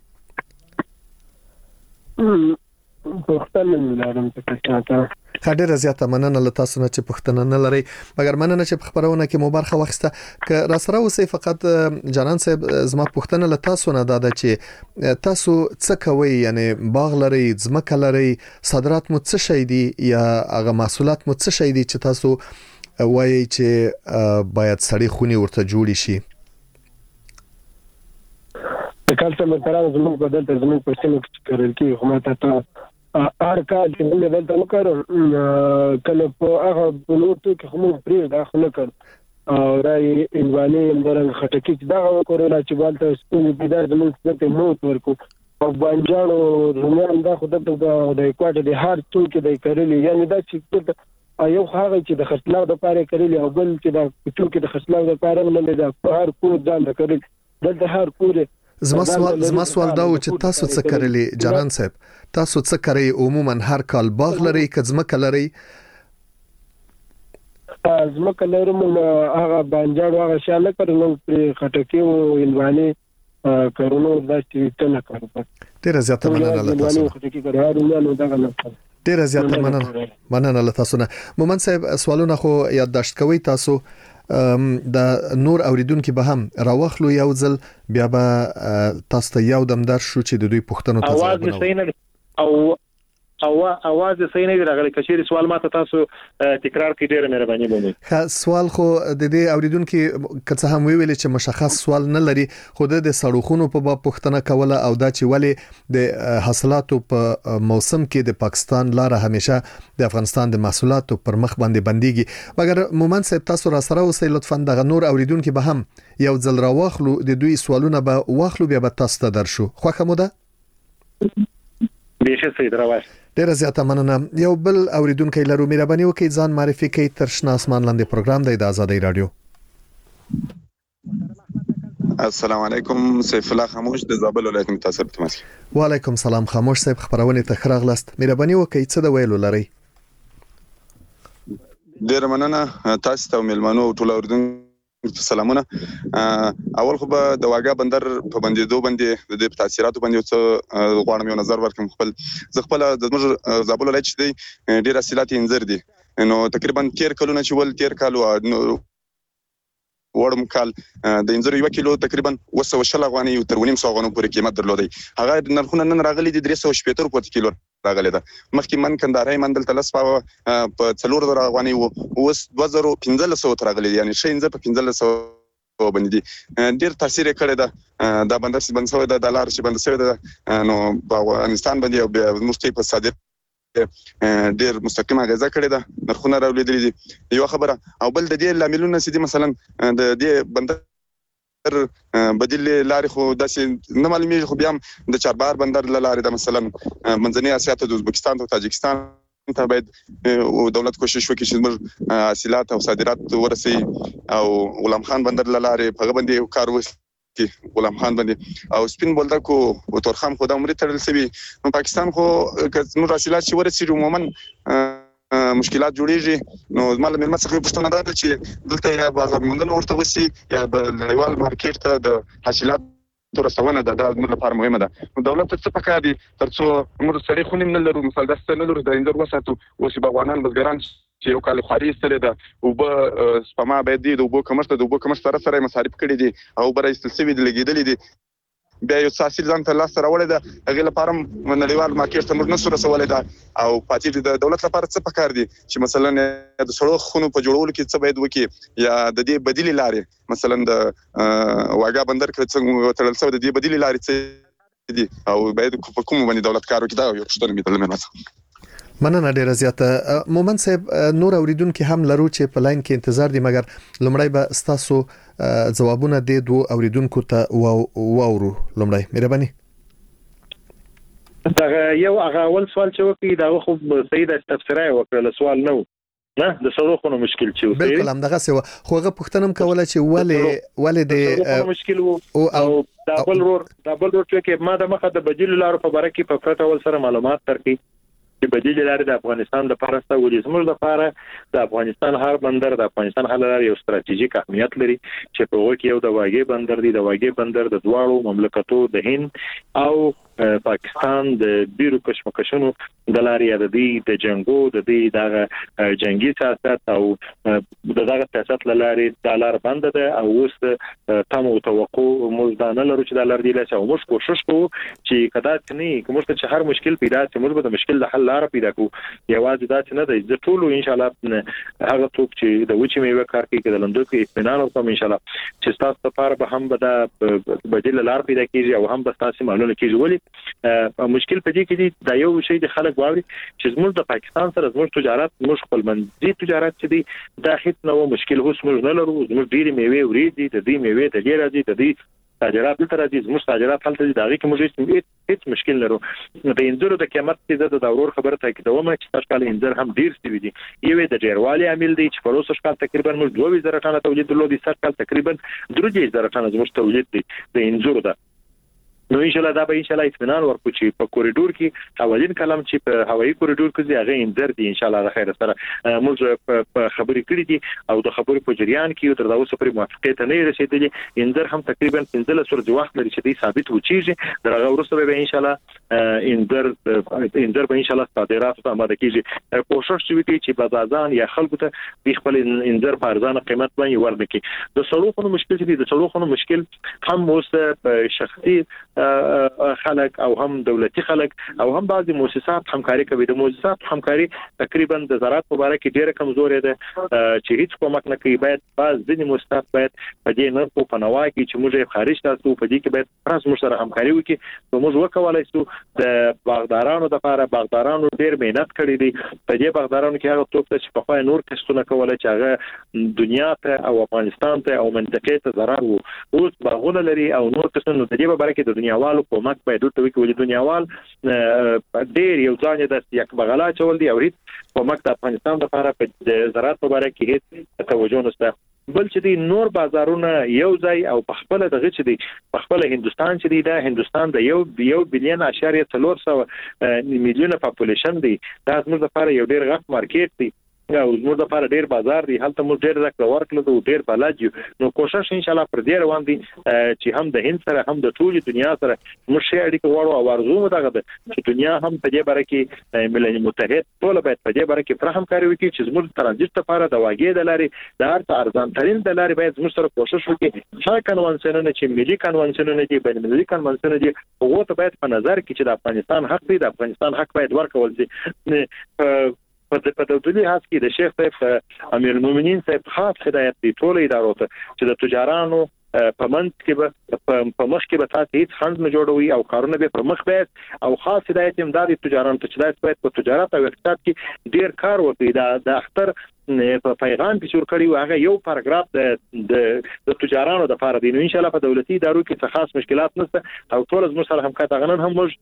پوښتنه لرم څه ډېره زیاته مننه له تاسو نه چې پوښتنه نه لري مګر مننه چې په خبرونه کې مو برخه واخیسته که را سره اوسې فقط جانان صاحب زما پوښتنه له تاسو نه ده چې تاسو څه کوئ یعنی باغ لري ځمکه لري صادرات مو څه شي دي یا هغه محصولات مو څه شي دي چې تاسو وایي چې باید سړی خوني ورته جوړی شي کله چې تران زموږ بدل ته زموږ په سیمه کې کړل کې حکومت ته ار کال چې موږ دلته وکړو کله په هغه بلوتو کې هم پرې دا خلک او راي انواني اندرنګ خټکی دا وکړل چې بالته ستونی پیدا زموږ څخه موت ورکو او بانجانو رومیان دا خو د کوټه د هر څو کې د کړلې یعنی دا چې یو هغه چې د خرڅلاو لپاره کړلې او بل چې د ټوکې د خرڅلاو لپاره نه د هر کور ځان د کړل د هر کور زما سوال دا و چې تاسو څه کړلې جانان صاحب تاسو څه کوي عموما هر کال باغ لري کځمکه لري ځمکه لرم هغه بانجان هغه شاله کړنو پر خټکی او انواني کارونو د څه کارو ډیره زیاته مننه له تاسو ډیره زیاته مننه له تاسو نه مومن صاحب سوالونه خو یادداشت کوي تاسو د نور اوریدونکو به هم راوخلو یو ځل بیا به تاسو ته یو دم در شو چې د دوی پوښتنو ته ځواب اواز صحیح نه راغلی کچېری سوال ماته تاسو تکرار کړئ ډیره مهرباني وکړئ سوال خو د دې اوریدونکو کڅ هم ویل چې مشخص سوال نه لري خو د سړوخونو په باب پوښتنه کوله او دا چې ولی د حاصلاتو په موسم کې د پاکستان لار همیشه د افغانستان د محصولاتو پر مخ باندې بنديږي مګر مومن صاحب تاسو را سره اوسئ لطفا د نور اوریدونکو به هم یو ځل راوخلو د دوی سوالونه به واخلو بیا به تاسو ته درشو خوښه مو ده بیشه سید راوښ ډیره زیاته مننه یو بل اوریدونکو لرو مهرباني وکړئ ځان معرفي کړئ تر شنه اسمان لاندې پروګرام د آزادۍ رادیو السلام علیکم سیف الله خاموش د زابل ولایت متأثر تماس وعلیکم سلام خاموش صاحب خبرونه ته خراغلاست مهرباني وکړئ څه د ویلو لري ډیره مننه تاسو ته ملمنو ټول اوریدونکو سلامونه اول خو به د واګه بندر په بندیدو باندې د تاثیراتو باندې څه غواړم یو نظر ورکړم خپل د زابل ولایت چې ډیر حاصلات انځر دي نو تقریبا 13 کلونه چې ول 13 کالو وړم کال د انځر 1 کیلو تقریبا 200 افغانۍ تر 900 افغانۍ پورې قیمت درلودي. هغه نرخونه نن راغلي دي 370 روپیه کیلو راغلی ده. مخکې من کندهاري من دلته لس په 4000 افغانۍ او اوس 2500 راغلي دي، یعنی 1500 باندې دي. ډیر تاثیر کړی ده دا بندر چې بند شوی ده، د لار چې بند شوی ده، نو په افغانستان باندې او موږ په صادر ډیر مستقیمه غذا کړی ده، نرخونه راولېدلې دي. یو خبره او بل د دې لاملونه چې مثلا د دې بندر بدیل لارې خو داسې نه معلومیږي، خو بیا هم د چاربار بندر لارې ده، مثلا منځنۍ اسیا ته د ازبکستان ته تاجکستان ته باید دولت کوشش وکړي چې موږ حاصلات او صادرات ورسي. او غلام خان بندر لارې په باندې کار وکړي، غلام خان باندې او سپین بولدک او تورخم خو د عمرې تړل شوی. نو پاکستان خو نور حاصلات چې ورسي عموما مشکلات جوړیږي. نو زموږ ملمت څخه پوښتنه ده چې دلته یا بازار موندنه ورته وسی یا د نړیوال مارکیټ ته د حاصلات رسونه ده، دا زموږ لپاره مهمه ده. نو دولت ته څه پکار دي ترڅو موږ سړي خونیم نه لرو، مثال داسته نه لرو د انځر وساتو. اوس به افغانان بزګران چې یو کال خواري استلې ده او به سپما باید دي، د اوبو کمښت سره مصارف کړي دي او بر ایستل سوي دي لګیدلې دي. بیا یو حاصل ځان ته لاس راوړی ده، هغه لپاره نړیوال مارکیټ ته موږ نشو رسولای ده. او پاتې د دولت لپاره څه پکار دي چې مثلا د سړو خونو په جوړولو کې څه باید وکړي، یا د دې بدیل لارې مثلا د واګا بندر کې څنګه تړل شوی د دې بدیل لارې څه دي او باید په کوم باندې دولت کار وکړي. دا یو څه مې درلمه. مننه ډیره زیاته. مومن صاحب نور اوریدونکو هم لرو چې په لاین کې انتظار دي، مګر لمړی به ستاسو ځوابونه د دوه اوریدونکو ته واورو. لمړی مهرباني. دا یو هغه اول سوال چې وکړي دا خو صحیح د تفسیرای وکړل، سوال نو نه د سړوخونو مشکل چې بالکل هم دغه څه خو هغه پوښتنه کوله چې ولې د مشکل او دابل رور چې ما د مخه د بدیل لارو په باره کې په پرته ول سره معلومات ترکي چې بدیل لارې د افغانستان لپاره ستوري زموږ لپاره د افغانستان هر بندر د افغانستان هر لار یو ستراتیژیک اهمیت لري چې په وګړي یو د واګي بندر دی، د واګي بندر د دواړو مملکتو د هند او پاکستان د بیرو کشمکشونو د لارې د دې د جنگو د دې دغه جنگي سیاست او دغه سیاست لارې د لار بند ده او اوس تم او توقع موږ دا نه لرو چې د لار دی له او موږ کوشش کوو چې کدا څنګه کوم څه هر مشکل پیدا چې موږ به د مشکل د حل لار پیدا کوو. یوازې دا چې نه دی د ټولو ان شاء الله هغه څوک چې د وچې میوه کار کوي د لندو کې اطمینان وکړم ان شاء الله چې تاسو لپاره به هم به د بدیل لار پیدا کیږي او هم به تاسو معلومه کیږي. ولی مشکل پدې کې دی دا یو شی د خلک واوري چې زموږ د پاکستان سره زموږ تجارت موږ خپل منځي تجارت چې دی دا هیڅ نو مشکل هوس موږ نه لرو. زموږ ډیره میوه ورېدي د دې میوه د ډیره دي د دې تاجرات تر دې زموږ تاجرات هلته دي دا کې موږ هیڅ مشکل لرو. د انځرو د قیمت چې د ضرور خبره ته کې دوه چې تاسو کال انځر هم ډیر ستوي دي. یوه د ډیروالي عامل دی چې په اوسه کال تقریبا موږ 2000 ټنه تولید درلودي، سر کال تقریبا 3000 ټنه زموږ تولید دی د انځرو ده. نو ان شاء الله دا به ان شاء الله اطمینان ورکو چې په کوریډور کې حوالین کلام چې په هوایي کوریډور کې هغه انځر دي ان شاء الله خیر سره موږ په خبرې کړې دي او د خبرې په جریان کې تر دا اوسه پرې موافقه ته نه رسیدلې. انځر هم تقریبا 15 ورځې وخت لري چې دی ثابت وچیږي. درغه ورسره به ان شاء الله انځر به ان شاء الله صادرات ته آماده کیږي. کوشش وکړي چې بازاران یا خلکو ته خپل انځر په ارزانه قیمت باندې ورنکړي. د سړوخونو مشکل چې د سړوخونو مشکل هم اوس په شخصي خلک او هم دولتي خلک او هم بعضي مؤسسات همکاري کوي. د مؤسسات همکاري تقریبا د زراعت په اړه کې ډیره کمزورې ده چې هیڅ کومک نه کوي. باید بعض ځینې مؤسسات باید په دې نه په پناه کې چې موږ خارج تاسو په دې کې باید پرس موږ سره همکاري وکړي. نو موږ وکولای شو د باغدارانو لپاره باغدارانو ډیر مهنت کړی دي. په دې باغدارانو کې هغه څوک چې په خپل نور کسونه کولای چې هغه دنیا ته او افغانستان ته او منطقې ته ضرر وو اوس باغونه لري او نور کسونه د دې په اړه کې د دنیاوالو کومک باید ورته وکړي. دنیاوال ډېر یو ځان د یک بغلا چول دی او هیڅ کومک د افغانستان لپاره په زراعت په اړه کې هیڅ توجه نشته. بل چې دی نور بازارونه یو ځای او په خپل دغه چې دی په خپل هندستان چې دی دا هندستان د 1 بلین اشاریه 400 میلیونه پاپولیشن دی. دا زموږ لپاره یو ډېر غټ مارکیټ دی او زموږ لپاره ډیر بازار دی هلته موږ ډیر راکړه ورکړو ډیر بلد یو نو کوشش ان شاء الله پر دې روان دي چې هم د هند سره هم د ټولې دنیا سره موږ شي اړیکه وړو او ارزو دغه چې دنیا هم په دې باره کې ملل متحد ټول باید په دې باره کې پر همکاري وکړي چې زموږ ترانزیت لپاره د واګې د لارې د هر ارزان ترين د لارې باید زموږ سره کوشش وکړي چې کنوانسیونونه چې ملي کنوانسیونونه دي بین المللي کنوانسیونونه دي هغه ته باید په نظر کې چې د افغانستان حق دی د افغانستان حق باید ورکول شي په دولتي هڅه کې د شیخ صاحب امیر المؤمنین صاحب خاص هدایت دی ټول ادارو ته چې د تجارانو په منځ کې په مخ کې به تاسو هیڅ خند نه جوړوي او کارونه به پر مخ بیت او خاص هدایت امدادي تجارانو ته چې باید په تجارت او اقتصاد کې ډیر کار وکړي د اختر په پیغام کې شروع کړی هغه یو پاراګراف د تجارانو د لپاره دی نو ان شاء الله په دولتي ادارو کې خاص مشکلات نشته او ټول زموږ سره همکاري غنن هم موږ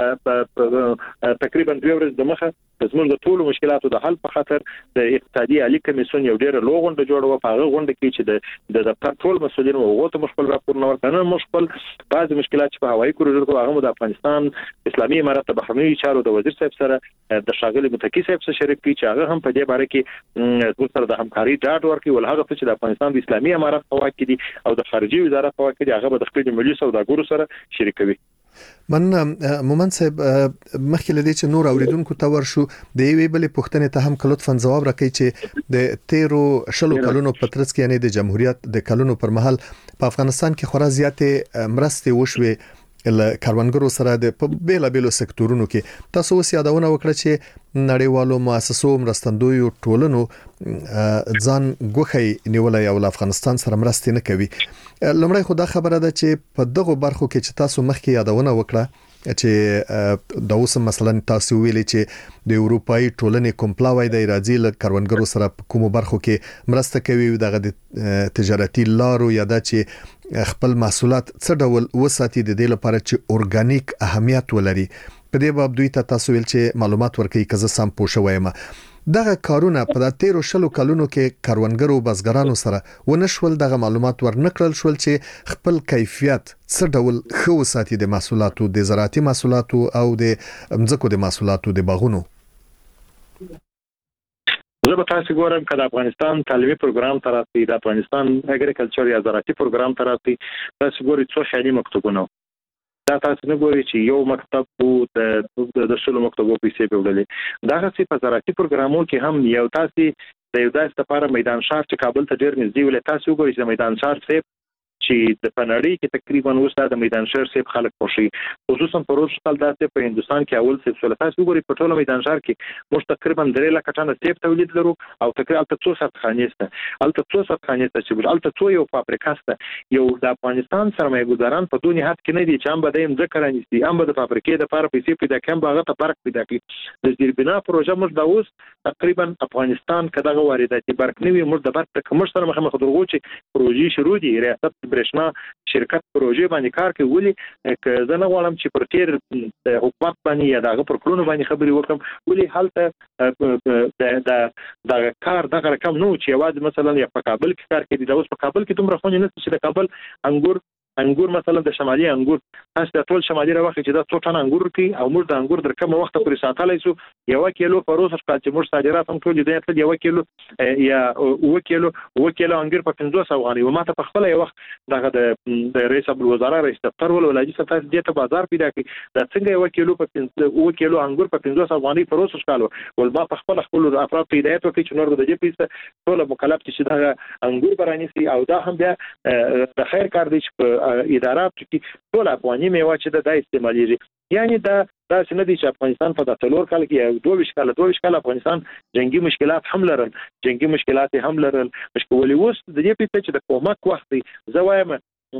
تقریبا 2 ورځې د مخه زموږ د ټولو مشکلاتو د حل په خاطر د اقتصادي عالی کمیسیون یو ډیر لوی غونډه جوړوه په هغه غونډه کې چې د دفتر ټول مسؤلین او ته مشکل راپورونه ورکړنه مشکل بعض مشکلات چې په هوایي کوریډور کې هغه د افغانستان اسلامي امارات بهرنی چارو د وزیر صاحب سره د شاغلي متکی صاحب سره شریک کی چې هغه هم په دې باره کې د سره د همکاري ډاډ ورکړي ول هغه چې د افغانستان د اسلامي امارات په واک کې دي او د خارجي وزارت په واک کې دي هغه به د خپل ملي سوداګرو سره شریکوي من مومن صاحب مخکې لدی چې نور اوریدونکو ته ورشو د یوې بلې پوښتنې ته هم لطفاً جواب راکړئ چې د 13 شلو کلونو په ترڅ کې یعنی د جمهوریت د کلونو پر مهال په افغانستان کې خورا زیاتې مرستې وشوي ل کاروانګرو سره د بیلابیلو سکتورونو کې تاسو اوس یادونه وکړه چې نړیوالو مؤسسو مرستندویو ټولنو ځان ګوخی نیولای او افغانستان سره مرستې نه کوي لمړی خو دا خبره ده چې په دغه برخو کې چې تاسو مخکې یادونه وکړه چې د اوس مثلا تاسو ویلي چې د اروپאי ټولنې کومپلاوي د راځي ل کاروانګرو سره کومو برخو کې مرسته کوي دغه تجارتي لارو یا د چې خپل محصولات څه ډول وساتي د دې لپاره چې اورګانیک اهمیت ولري په دې باب دوی ته تاسو ویل چې معلومات ورکړي کزه سم پوښوي ما دغه کارونه په د 13 شلو کلونو کې کاروانګرو بزګرانو سره ونشول دغه معلومات ورنکړل شول چې خپل کیفیت څه ډول خو ساتي د محصولاتو د زراعتي محصولاتو او د مځکو د محصولاتو د باغونو زه به تاسو ګورم کله افغانستان تعلیمي پروګرام تراسي د افغانستان اګریکلچر یا زراعتي پروګرام تراسي تاسو ګورئ څو خیالي مکتوبونه دا تاسو نه ګورئ چې یو مکتب وو د شلو مکتبو پیسې په وړلې دا چې په زراعتي پروګرامو کې هم یو تاسو د یو داسې لپاره میدان شهر چې کابل ته ډیر نږدې ولې تاسو ګورئ چې میدان شهر څخه چې د پنړی کې تقریبا اوس د میدان شهر سیب خلک خوشي خصوصا په روز کال داسې په هندستان کې اول سیب سولتا وګوري په ټوله میدان شهر کې موږ تقریبا 3 لک ټنه سیب تولید لرو او تقریبا 300 خانيسته چې الته یو فابریکه سته یو د افغانستان سرمایه‌ګذاران په دونی حد کې نه دي چې هم به د ذکر انستي هم به د فابریکې د لپاره پیسې پیدا کړم باغه ته فرق پیدا کړي د زیربنا پروژه موږ د اوس تقریبا افغانستان کداغه وارداتي برق نیوي موږ د برق کمر سره مخ درغو چې پروژې شروع دي ریاست برښنا شرکت پروژې باندې کار کوي ولې زه نه غواړم چې پر تیر حکومت باندې یا دغه پر کلونو باندې خبرې وکم ولې حالت د کار دغه رقم نو چې یوازې مثلا یا په کابل کې کار کوي دا اوس په کابل کې دومره خو نه چې د کابل انګور مثلا د شمالي انګور تاسو د ټول شمالي راوخه چې دا 100 ټن انګور کوي او موږ د انګور در کومه وخت پورې ساتلای شو 1 کیلو پروسس کال چې موږ صادرات هم ټول دې ته 1 کیلو یا 1 کیلو انګور په 500 غانې و ماته په خپل یو وخت دغه د رئیس الوزرا رئیس دفتر ول ولایي ستاسو دې ته بازار پیدا کړي دا څنګه 1 کیلو په 1 کیلو انګور په 500 غانې پروسس کالو ول ما په خپل افراد پیدا ته چې نور د دې پیسه ټول مکلف چې دغه انګور براني سي او دا هم بیا د خیر کار دی چې ادارات کې ټول افغاني میوه چې د استعمالېږي یعنی دا څنګه دي چې افغانستان په 3 کال کې 22 کال افغانستان جنگي مشکلات هم لرل مشکل اوس د دې په چې د کومک وخت زه وایم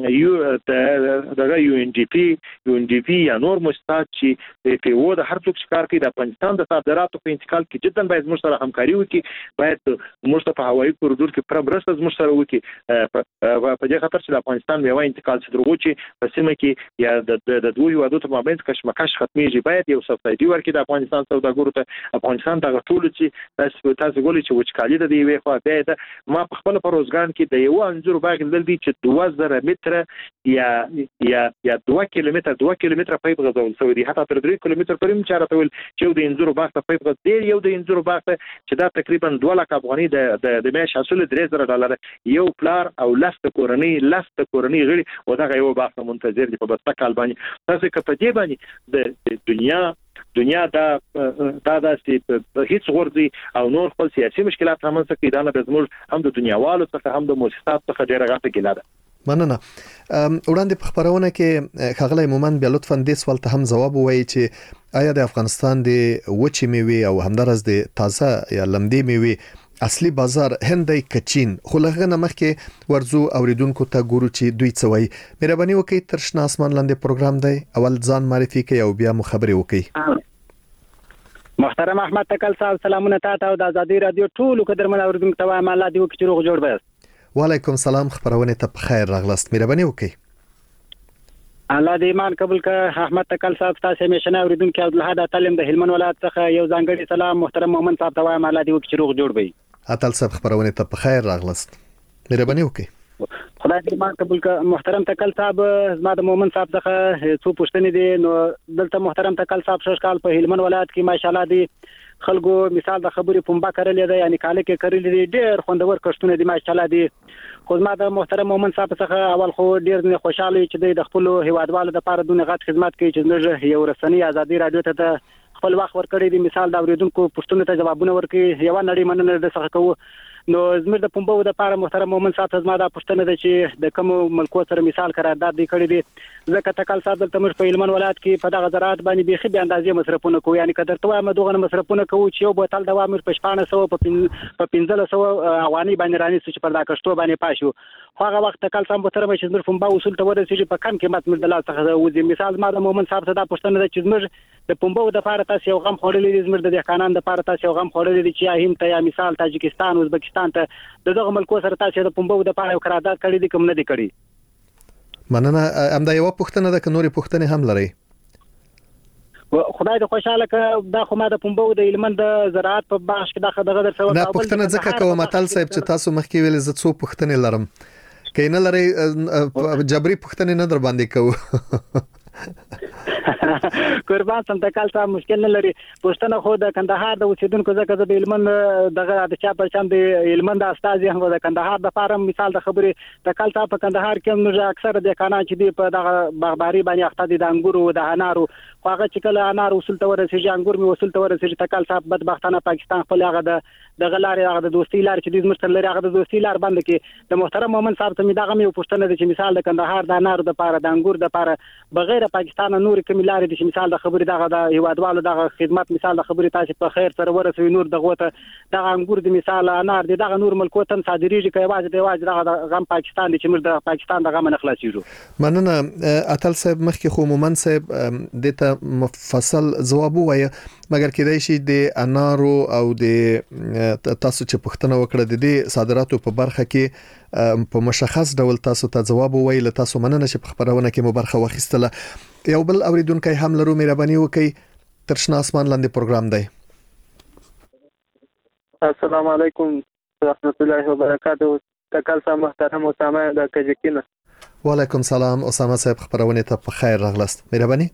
یو ان ډي پی یا نور مستات چې په و د هر څوک کار کوي د افغانستان د صادراتو په انتقال کې جدا باید موږ سره همکاري وکړي باید موږ په هوایي کوریډور کې پربرسز موږ سره وکړي په دې خاطر چې د افغانستان میوه انتقال څه درغو چې په سیمه کې یا د دوی وادو ته مابین کشمکش ختميږي باید یو سبسایډي ورکړي د افغانستان سوداګرو ته افغانستان دغه ټول چې تاسو ګولې چې وچکالي د دی وی خو بیا ما په خپل پروزګان کې د یو انځور باغ دل دي چې 2000 متر کیلومتره یا 2 کیلومتره پایپ غځول شوی دی، حتی تر 3 کیلومتره پورې هم چارته ویل چې د انځورو باغ ته پایپ غځي، یو د انځورو باغ ته چې دا تقریبا 2 لک افغاني د میاشت حاصل $3,000 یو پلار او لسته کورنۍ غړي او دا یو باغ ته منتظر دي په بسته کال باندې. تاسو که په دې باندې د دنیا دا چې هیڅ غورځي او نور خپل سیاسي مشکلات رامنځته کوي، دا نه زموږ هم د دنیاوالو څخه هم د مؤسسات څخه ډیره غټه ګیله ده. مننه. وړاندې په خبرونه کې ښاغلی مومند بیا لطفاً دې سوال ته هم ځواب ووایي چې آیا د افغانستان د وچې میوې او همدارس د تازه یا لمدې میوې اصلي بازار هند دی که چین؟ خو لږه نه مخکې ورزو اوریدونکو ته ګورو چې دوی څه وایي. مهرباني وکړئ تر شنه اسمان لاندې پروګرام دی، اول ځان معرفي کړئ او بیا مو خبرې وکړئ. محترم احمد تکل صاحب، سلامونه تاسو او د آزادي رادیو ټولو قدرمن اوریدونکو ته وایم الله دې وکړي چې روغ جوړ وي. وعلیکم سلام، خبرونه ته په خیر راغلاست. مهرباني وکړئ. الله دې ایمان قبول کړه. احمد تکل صاحب تاسو همیشه اوریدونکو عبدالحد تعلیم د هلمند ولایت څخه یو ځانګړي سلام محترم مومن صاحب ته وایم الله دې وکړي چې روغ جوړ وي. اتل صاحب خبرونه ته په خیر راغلاست. مهرباني وکړئ. خدای دې ایمان قبول کړه. محترم تکل صاحب، زما د مومن صاحب څخه څو پوښتنې دي. نو دلته محترم تکل صاحب شش کال په هلمند ولایت کې ماشاءالله دي خلکو مثال د خبرې پنبه کړلې ده، یعنی کاله کې کړلې دي، ډېر خوندور کښتونه دي ماشاءالله دي. خو زما د محترم مومن صاحب څخه اول خو ډېر خوشاله چې د خپل هیوادوالو لپاره دونه غټ خدمت کوي چې موږ یو رسنۍ آزادي رادیو ته خپل وخت ورکړی دی، مثال د اوریدونکو پوښتنو ته جوابونه ورکړي، یو نړۍ مننه د څخه کوو. نو زموږ د پنبو د لپاره محترم مومن صاحب ته زما د پوښتنه ده چې د کوم ملکو سره مثال قرارداد دی کړی دی، ځکه تکل صاحب دلته موږ په هلمند ولایت کې په دغه زراعت باندې بيخي به اندازې مصرفونه کوو، یعنی که درته وایم دغه مصرفونه کوو چې یو بوتل دوا موږ په 1400 په 1500 افغاني باندې رانیسو چې پر دا کښتو باندې پاشو. خو هغه وخت تکل صاحب تر مې چې موږ پنبه اصول ته ورسېږي په کم قیمت موږ د لاس څخه وځي. مثال ما د مومن صاحب ته دا پوښتنه ده چې موږ د پنبو د لپاره تاسو یو غم خوړلې دي، موږ د دهقانانو د لپاره تاسو یو غم خوړلې دي چې هند ته یا مثال تاجکستان ازبکستان ته دغه ملکو سره تاسو د پنبو د لپاره یو قرارداد کړی دي کوم نه دی کړی؟ مننه. همدا یو پوښتنه ده که نورې پوښتنې هم لرئ؟ خدای دې خوشاله کړه. دا خو ما د پنبو د هلمند د زراعت په بخش کې دغه در سره نه پوښتنه ځکه کوم اتل صاحب چې تاسو مخکې ویل زه څو پوښتنې لرم، کینه لري جبري پوښتنې نه در باندې کوو. قربان سم تکل صاحب مشکل نه لري. پښتنه خو د کندهار د اوسیدونکو ځکه د هلمند دغه د چا پرچم د هلمند استاد هم د کندهار د فارم مثال د خبرې تکل صاحب په کندهار کې موږ اکثر د کانان چې دی په دغه باغباري باندې اخته دي د انګورو د انارو، خو هغه چې کله انار وصول ته ورسېږي انګور می وصول ته ورسېږي تکل صاحب بدبختانه پاکستان خپل هغه د غلارې هغه د دوستي لار چې د مشتر لري هغه د دوستي لار باندې کې د محترم مومن صاحب ته می دغه می پښتنه دي چې مثال د کندهار د انارو د پاره د انګور د پاره بغیر پاکستان نور کوم لارې دي چې مثال د خبرې دغه د هیوادوالو دغه خدمت مثال د خبرې تاسو په خیر سره ورسوي، نور دغه ته دغه انګور د مثال انار دي دغه نور ملکو ته صادریږي کوي واځي دغه غم پاکستان دي چې موږ د پاکستان دغه من خلاصيږو. مننه اتل صاحب. مخکې خو مومن صاحب دته مفصل جواب وایي، مګر کېدای شي د انارو او د تاسو چې پښتنه وکړه د دې صادراتو په برخه کې په مشخص ډول تاسو ته جواب وایي. له تاسو مننه چې په خبرونه کې مو برخه واخیستله. یو بل اوریدونکو هم لرو، مهرباني وکړئ تر شنه اسمان لاندې پروګرام دی. السلام علیکم ورحمت الله وبرکاته. تکل صاحب محترم اسامه د کجکینه. وعلیکم سلام اسامه صاحب، خبرونه ته په خیر راغلاست. مهرباني.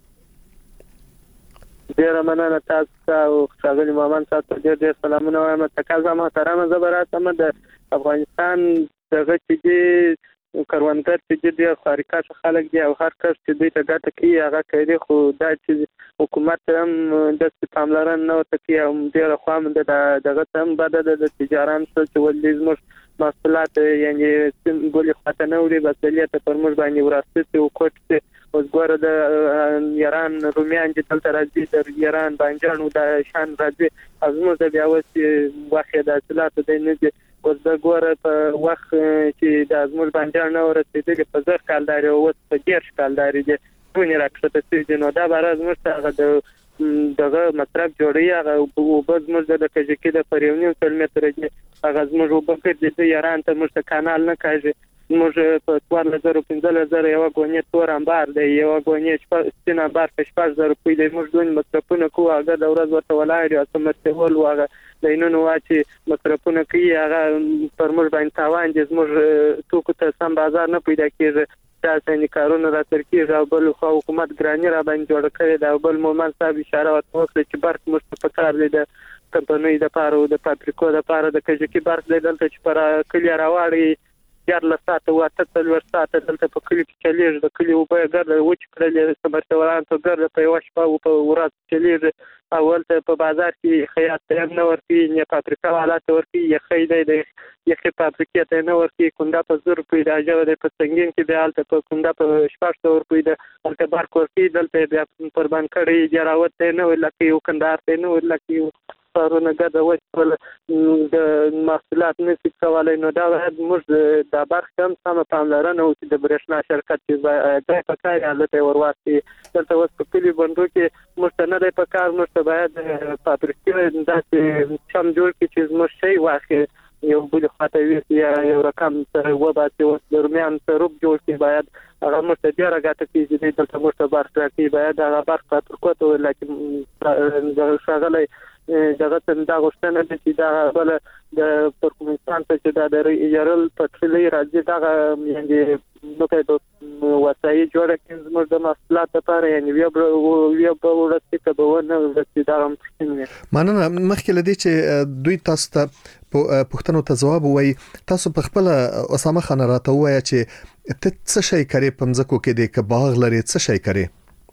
ډیر مننه تاسو او ښاغلي مومن صاحب ته ډیر سلامونه وایم. تکل صاحب محترم زبراتم د افغانستان دغه چې کروندګر چې د خارقه خلک دي او هر کس چې دوی ته ګټه کوي هغه کوي، خو دا چې حکومت هم د پاملرنه نه کوي او ډیر خام دغه هم بد د تجارت څخه ولې زموږ محصولات یعنی ګولې خاطر نه وړي بسلیت پر موږ باندې وراسته او کوټ اوس ګوره د ایران رومیان چې دلته راځي د ایران بانجان او د شان راځي ازمو د بیا وسې واخې د اصلاحات د نه اوس د ګوره په وخت چې د ازمو بانجان نه ورسېدل په ځخ کالداري او په ډیر کالداري دي ونه راکړه چې نو دا بار ازمو څنګه دغه مطلب جوړي هغه او بز موږ د کجکی د پریونیو کیلومتر دی هغه موږ وبکر د ایران ته موږ کانال نه کاږي موږ په 2015 یو غونې تور انبار دی یو غونې سپینه بار په 5000 روپۍ دی موږ دون مصرفونه کوو هغه د ورځ ورته ولایي او سمرتول هغه دینونو واچي مصرفونه کوي هغه پر موږ باندې تاوان دي موږ توکو ته سم بازار نه پیدا کیږي تاسو کارونه را ترکیږي او بل خو حکومت ګرانی را باندې جوړ کړی دا بل مومن صاحب اشاره وکړه چې برق مستقر دی د کمپنۍ د پاره او د فابریکو د پاره د کجکی برق دی دلته چې پر کلی راوړي یار لساته واته تل ورساته دلته په کلی کې چلیږي د کلی وبه ګرځي و چې کړل سمرتوران ته ګرځي په واش په ورځ چلیږي اول ته په بازار کې خیاط ته نه ورتي نه فابریکه حالات ورتي یا خیدې د یخه فابریکه ته نه ورتي کونډه په 100 روپۍ د اجازه د پسنګین کې د حالت په کونډه په 600 روپۍ د الته بار کوي دلته بیا قربان کړي جراوت ته نه ولکه یو کندار ته نه ولکه پرونه ګډه وځول د محصولات نسب کولای نو دا موږ د برخه هم سم پاملرنه او د برښنا شرکت چې د پکای حالت ورواستي دلته وس په کلی بندو کې مستند په کار مست باید فابریکې د چم جوړ کې چې موږ شي واخی یو بل خاطر یا یو رقم سره وباسي او درمیان سروب جوړ کې باید هغه مستدیر راګه چې دلته مستبار کې باید هغه برخه تر کوته لکه د شغله دغه څنګه غوښتنه ده چې دا بل د ترکمنستان ته چې دا یارل پټلې راځي دا یعنی نو ته د وسایي جوړه کې زموږ د محصولات لپاره یعنی بیا په ورته کې به ونه ورته دا هم مننه مخکې لدی چې دوی تاسو ته پښتنو ته جواب وای تاسو په خپل اسامه خان راته وای چې ته څه شي کوي په مزکو کې د کباغ لري څه شي کوي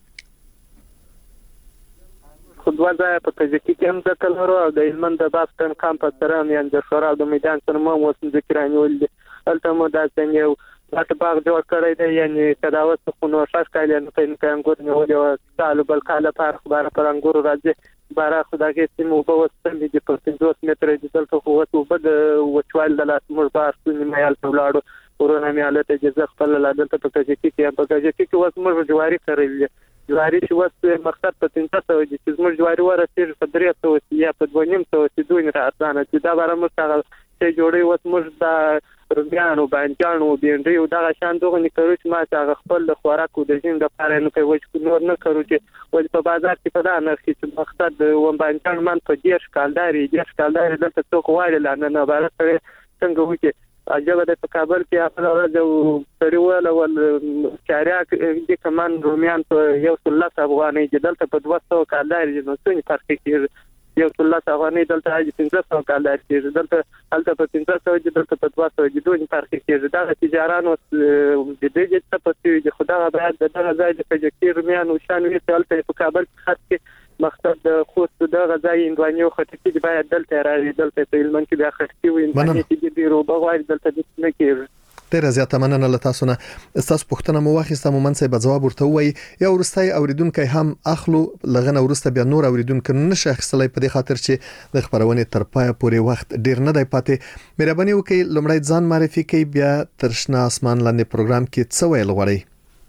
خدوا ځای په تجکی کې هم د کلورو او د هلمند د باستن کمپ سره هم د شورا د میدان سره مو وسم ذکرانی ول الته مو دا څنګه یو تاسو باغ جوړ کړی دی یعنی تداوت خو نو شاش کایل نه پین کانګور نه ولې تعالو بل کاله پر خبره پر انګور راځي بارا خدای کې سیمو په وسم دي په 50 متر د دلته خو وته بد وچوال د لاس مر بار سنې مېال په لاړو ورونه مېاله ته جزخ خپل لادته په تجکی کې وس مر جواری کړی جواری چې وس مقصد په 300 دي چې موږ جواری ورسېږي په 300 یا په 2.5 چې دوی نه ارزانه چې دا بار مستغل چې جوړي وس موږ د روبيانو بانجانو بینډي او دا شان دوه نه کړو چې ما څنګه خپل د خوراکو د جین د پاره نه کوي چې نور نه کړو چې ول په بازار کې په دا نرخ چې مقصد و بانجان من په 10 کالداري دلته څوک وایي لانه بار سره څنګه وکي عجبه د کابل کې خپل ورځ سړیواله ول چاریا د کمان رومیان په 100 افغاني دلته په 200 کالداري نو څنګه فرق کیږي 100 افغاني دلته اجي 500 کالداري کیږي دلته الته په 500 دلته په 200 دوه فرق کیږي دا تجارانو د دې چې په دې خدای باید دغه ځای د فجکیر رومیان او شانوي تلته په کابل کې مقصد د خوست د غزای اندوانیو خطي باید دلته راځي دلته په هلمند کې بیا خطي و اندواني کې د روبه غواړي دلته د نه کېږي ډیر زیاته مننه له تاسو نه تاسو پوښتنه مو واخیسته مو منځه به جواب ورته وای یا ورستای اوریدونکو هم اخلو لغنه ورسته بیا نور اوریدونکو نشه خصلې په دې خاطر چې د خبرونه تر پای پورې وخت ډیر نه دی پاتې مهرباني وکړئ لمړی ځان معرفي کړئ بیا ترشنا اسمان لاندې پروګرام کې څه ویل غواړئ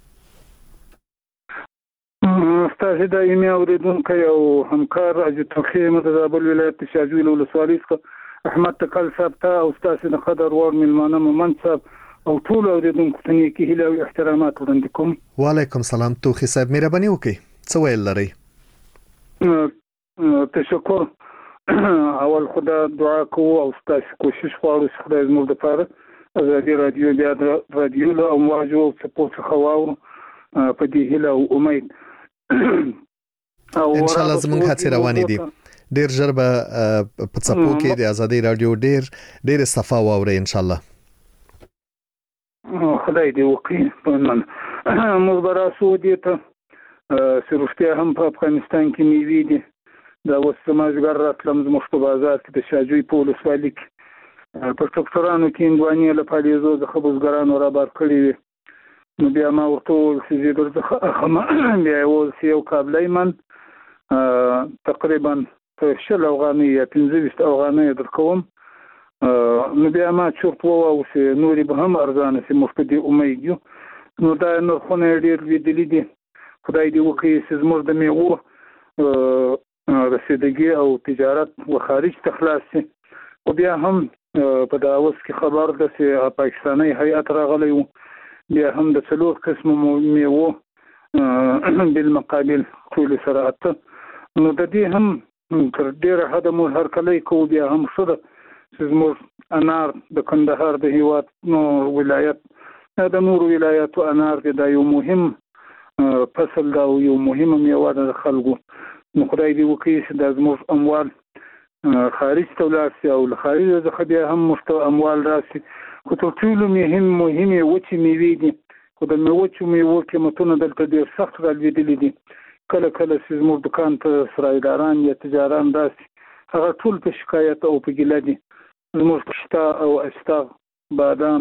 استاد د ایمه اوریدونکو او همکار راځي توخی متدابل ولایت شاجویل ولسوالۍ څخه احمد تکل صاحب ته او استاد د قدر ور ملمانه مومن صاحب او ټول اوریدونکو ته نیکی هیله او احترامات وړاندې کوم. وعلیکم سلام توخی صاحب مهرباني وکړئ څه ویل لرئ؟ تشکر اول خدا دعا کوو او ستاسو کوشش غواړو چې خدای زموږ لپاره ازادي رادیو بیا رادیو له امواجو سپورت خواو په دې هیله او امید ان شاء الله زموږ هڅې روانې دي ډیر ژر به په څپو کې د ازادي رادیو ډیر صفه واوري ان شاء الله خدای دې وکړي پمن مخبره سعودي ته سروشتیا هم په افغانستان کې نیوي دي دا وسماجګر راتلم زموږ په بازار کې د شاجوی په ولسوالۍ کې په ټکټرانو کې اندواني له پالیزو د خبرګرانو را بار کړی وي نو بیا ما ورته چې درځه بیا یو کابلای من تقریبا په 10 افغاني یا 15 افغاني درکوم نو بیا ما چورت وو چې نوري به هم ارزانه سي مفقدي امید یو نو دا نو خو نه ډیر ویدلی دي خدای دې وکړي چې زموږ د میوه رسیدګي او تجارت و خارج ته خلاص شي او بیا هم په دا اوس کې خبر ده چې پاکستاني هیئت راغلی وو بیا هم د څلور قسم میوه بالمقابل ټول سره اته نو د دې هم تر ډیره حد مو هر کله کو بیا هم شوه چې زموږ انار د کندهار د هیواد نو ولایت د نورو ولایتو انار د یو مهم فصل دا یو مهمه میوه ده د خلکو. نو خدای دې وکړي چې د زموږ اموال خارج ته ولاړ شي او له خارج څخه بیا هم موږ اموال راشي. خو تر ټولو مهمې وچې میوې دي. خو د وچو میوو قیمتونه دلته ډېر سخت رالوېدلي دي. کله کله چې زموږ دکان ته سرایداران یا تجاران راشي هغه ټول په شکایت او په ګیله دي. زموږ پشتا او استاغ بادام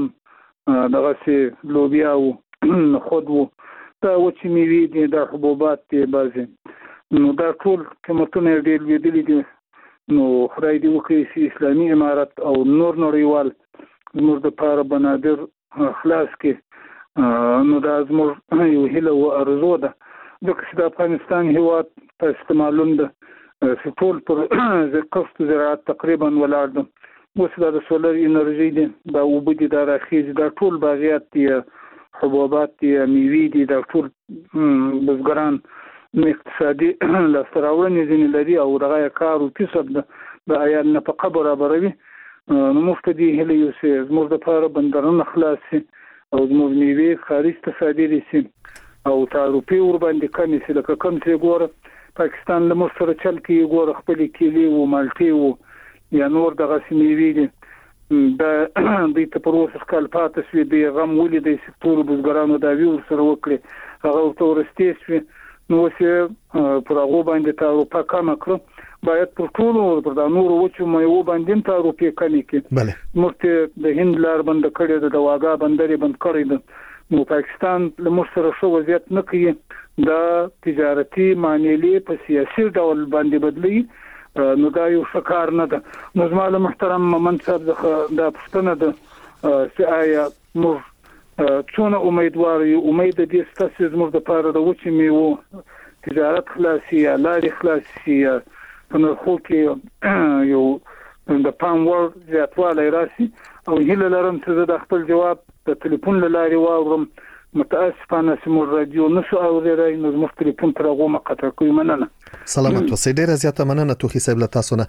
دغسې لوبیا و نخود و دا وچې میوې دي دا حبوبات دي بعضې نو دا ټول قیمتونه یې ډېر لوېدلي دي. نو خدای دې وکړي چې اسلامي امارت او نور نړیوال زموږ دپاره بنادر خلاص کړي. نو دا زموږ یو هیله او ارزو ده ځکه چې د افغانستان هېواد په استعمالون ده چې ټول پر قصد زراعت تقریبا ولاړ ده. اوس دا د سولر انرژي دي دا اوبه دي دا راخیږي دا ټول باغیات دي حبوبات دي میوې دي دا ټول بزګران اقتصادي لاسته راوړنې ځینې لري او دغه کار او کسب ده د عیال نفقه برابروي. نو موږ ته دې هیله یو چې زموږ دپاره بندرونه خلاص شي او زموږ میوې خارج ته صادرې شي او تعرفې ورباندې کمې شي. لکه کوم چې ګوره پاکستان له موږ سره چل کوي ګوره خپلې کیلې و مالټې و یا نور دغسې میوې دي دا دوی ته پر اوسه کال پاتې شوي دوی غم ولیدی چې ټولو بزګرانو دعوې ورسره وکړې هغه ورته ورستې شوې. نو اوس یې پر هغو باندې تعرفه کمه کړه. باید پر ټولو پر دا نورو وچو میوو باندې هم تعرفې کمې کړي. موږ ته د هند لار بنده کړې ده د واګا بندر یې بند کړی ده. نو پاکستان له موږ سره ښه وضعیت نه کوي دا تجارتي معاملې په سیاسي ډول باندې بدلوي. نو دا یو ښه کار نه ده. نو زما له محترم مومن صاحب څخه دا پوښتنه ده چې آیا موږ څونه امیدوار یو امید دې شته چې زموږ دپاره د وچې میوو تجارت خلاص شي یا لارې خلاص شي یا په نرخو کې یو د پام وړ زیاتوالی راشي. او هیله لرم چې زه د خپل جواب د تلیفون له لارې واورم. متاسفانه چې موږ رادیو نشو اورېدای نو زموږ تلیفون تر هغو مقطع کوي. مننه. سلامت اوسئ. ډېره زیاته مننه توخي صاحب له تاسو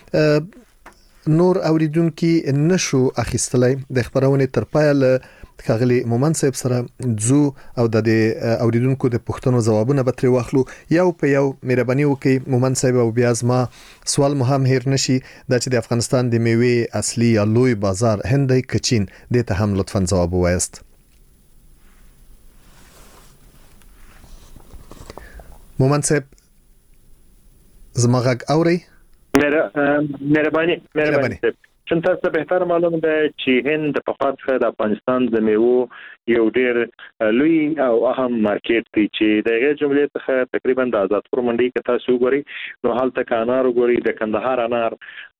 نه. نور اوریدونکو نشو اخیستلای د خبرونه تر پایه له ښاغلي مومن صاحب سره ځو او د اوریدونکو د پوښتنو ځوابونه به ترې واخلو. یو په یو مهرباني وکړئ مومن صاحب او بیا زما سوال مو هم هیر نشي دا چې د افغانستان د میوې اصلي یا لوی بازار هند دی که چین دې ته هم لطفا ځواب ووایاست. مومن صاحب زما غږ اورئ؟ مهرباني چون تاسو ته بهتر معلومه ده چې هند په خاطر څخه د افغانستان د میوو یو ډېر لوی او اهم مارکیټ دی چې دغه جملې څخه تقریبا د آزادپور منډي کې تاسو وګورئ نو هلته انار وګورئ د کندهار انار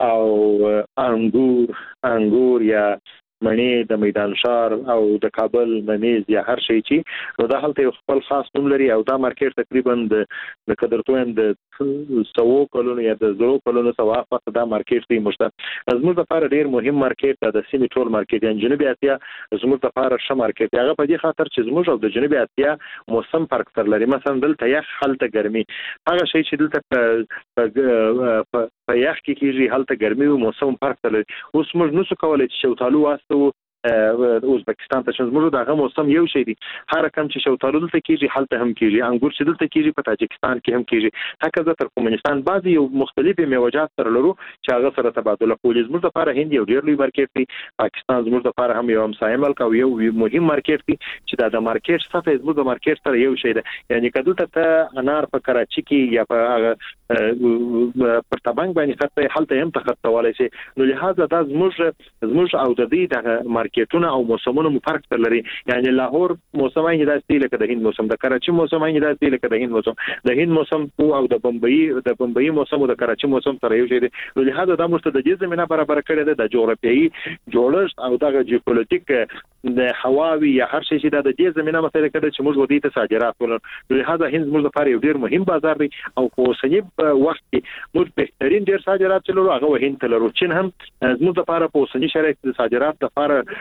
او انګور یا مڼې د میدان شهر او د کابل منیز یا هر شي چې نو دا هلته خپل خاص نوم لري او دا مارکیټ تقریبا د قدرتوین د 100 کلونو یا د 0 کلونو څخه دا مارکیټ دی مشته زموږ لپاره ډیر مهم مارکیټ د سیمې ټول مارکیټ یعنی جنوبي اسیا زموږ لپاره ښه مارکیټ هغه په دې خاطر چې زموږ او د جنوبي اسیا موسم فرق تر لري مثلا دلته یخ هلته ګرمي هغه شی چې دلته په یخ کې کېږي هلته ګرمي او موسم فرق تر لري اوس موږ نشو کولای چې شوتالو واسطه ازبکستان ته چې زموږ دغه موسم یو شی دی هر کم چې شوتالو دلته کېږي هلته هم کېږي انګور چې دلته کېږي په تاجکستان کې هم کېږي هکذا تر کومنستان بعضي یو مختلفې میوجات سره لرو چې هغه سره تبادله کوي زموږ لپاره هند یو ډېر لوی مارکیټ دی پاکستان زموږ لپاره هم یو همسایه ملک او یو مهم مارکیټ دی چې د مارکیټ سطح زموږ د مارکیټ سره یو شی دی یعنی کله ته انار په کراچي کې یا په پرتابنګ باندې خطه هلته هم تخطوالای شي نو لهدا دا زموږ او د دې د مارکیټونه او موسمونو فرق لري یعنی لاهور موسم یې داسې لکه د هند موسم د کراچي موسم یې داسې لکه د هند موسم د هند موسم او د بمبئی موسم او د کراچي موسم سره یو شی دی نو لهدا دا مست د دې زمينه برابر کړی دی د جغرافیایي جوړښت او د جیوپولیټیک د هواوی یا هر شي چې د دې زمينه مسله کړي چې موږ ودی ته صادرات ولر لهدا هند موږ لپاره یو ډیر مهم بازار دی او په اوسنی وخت کې موږ بهترین ډیر صادرات چلو هغه هند ته لرو چین هم موږ لپاره په اوسنی شرایط د صادرات لپاره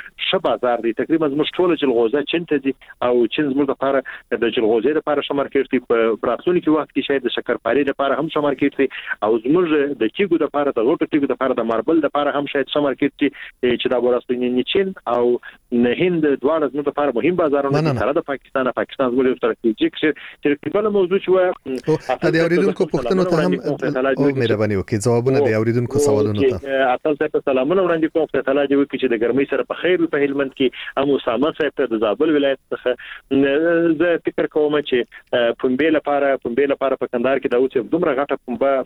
ښه بازار دی. تقریبا زموږ ټول جلغوزه چین ته دي او چین زموږ لپاره د جلغوزې لپاره ښه مارکیټ دی. په راتلونکي وخت کې شاید د شکرپارې لپاره هم ښه مارکیټ دی او زموږ د تیګو لپاره د غوټو تیګو لپاره د ماربل لپاره هم شاید ښه مارکیټ دی چې دا ورستنی چین او هند دواړه زموږ لپاره مهم بازارونه دي سره د پاکستان زموږ استراتیژیک چې بل موضوع چې د اوریدونکو پوښتنو ته هم او مهرباني وکړئ جوابونه د اوریدونکو سوالونو ته اصل څه سلامونه وړاندې کوم ته تعالی دې وکړي چې د ګرمۍ سره په خیر په هلمند کې هم اسامه صاحب ته د زابل ولایت څخه زه فکر کوم چې پنبې لپاره په کندهار کې دا اوس دومره غټه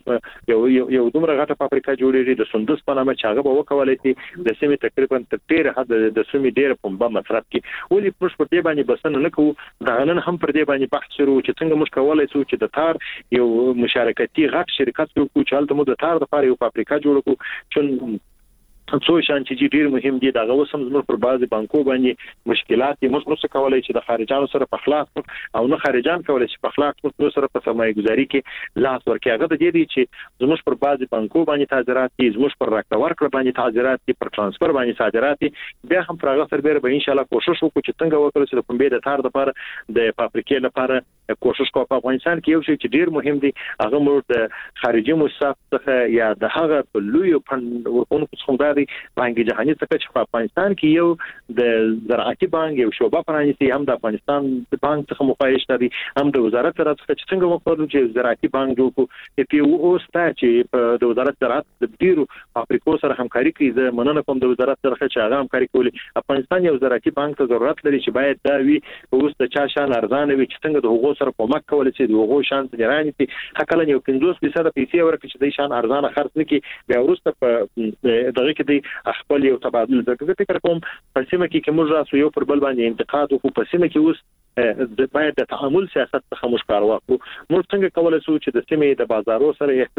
پنبه یو دومره غټه فابریکه جوړېږي د سندوس په نامه چې هغه به وکولای شي د سیمې تقریبا تر ډیره حد د سیمې ډیره پنبه مصرف کړي. ولې موږ په دې باندې بسنه نه کوو؟ دا نن هم پر دې باندې بحث شروع چې څنګه موږ کولای شو چې د تار یو مشارکتي غټ شرکت جوړ کړو چې هلته موږ د تار لپاره یو فابریکه جوړ کړو چې څو شان چې ډیر مهم دي. دا اوسم زموږ پر بعضي بانکو باندې مشکلات دي. موږ نو کولای چې د خارجانو سره په خلاف او نه خارجان کولای چې په خلاف موږ سره په سرمایه گذاري کې لاس ورکړي. هغه د دې دي چې زموږ پر بعضي بانکو باندې تعذيرات دي، زموږ پر راکړه ورکړه باندې تعذيرات دي، پر ترانسفر باندې صادرات دي. بیا هم پر هغه سره به ان شاء الله کوشش وکړو چې څنګه وکړو چې د پنبې د تار لپاره د فابریکې لپاره کوشش کوو. په افغانستان کې یو شی چې ډیر مهم دی هغه موږ د خارجي مصرف څخه یا د هغه په لوی فند ورکوونکو څخه دی بانک جهاني څخه چې په افغانستان کې یو د زراعتي بانک یو شوبه پرانیسي، هم د افغانستان د بانک څخه مفایش دي، هم د وزارت سره څخه چې څنګه وکړو چې زراعتي بانک جوړ کړو. په اوس ته چې د وزارت زراعت د ډیرو فابریکو سره همکاري کوي. زه مننه کوم د وزارت سره چې هغه همکاري کوي. افغانستان یو زراعتي بانک ته ضرورت لري چې باید دا وي اوس د چا شان ارزانه وي چې څنګه د حقوق سره کومک کول چې د حقوق شان ځراني دي حق له یو 50% پیسې ورکړي چې د شان ارزانه خرڅ نکړي. بیا ورسته په دغه کې د خپل یو تبادل زه فکر کوم په سیمه کې موږ راسو یو پر بل باندې انتقاد وکړو. په سیمه کې اوس باید د تعامل سیاست څخه موږ کار واخلو. موږ څنګه کولای شو چې د سیمې د بازارو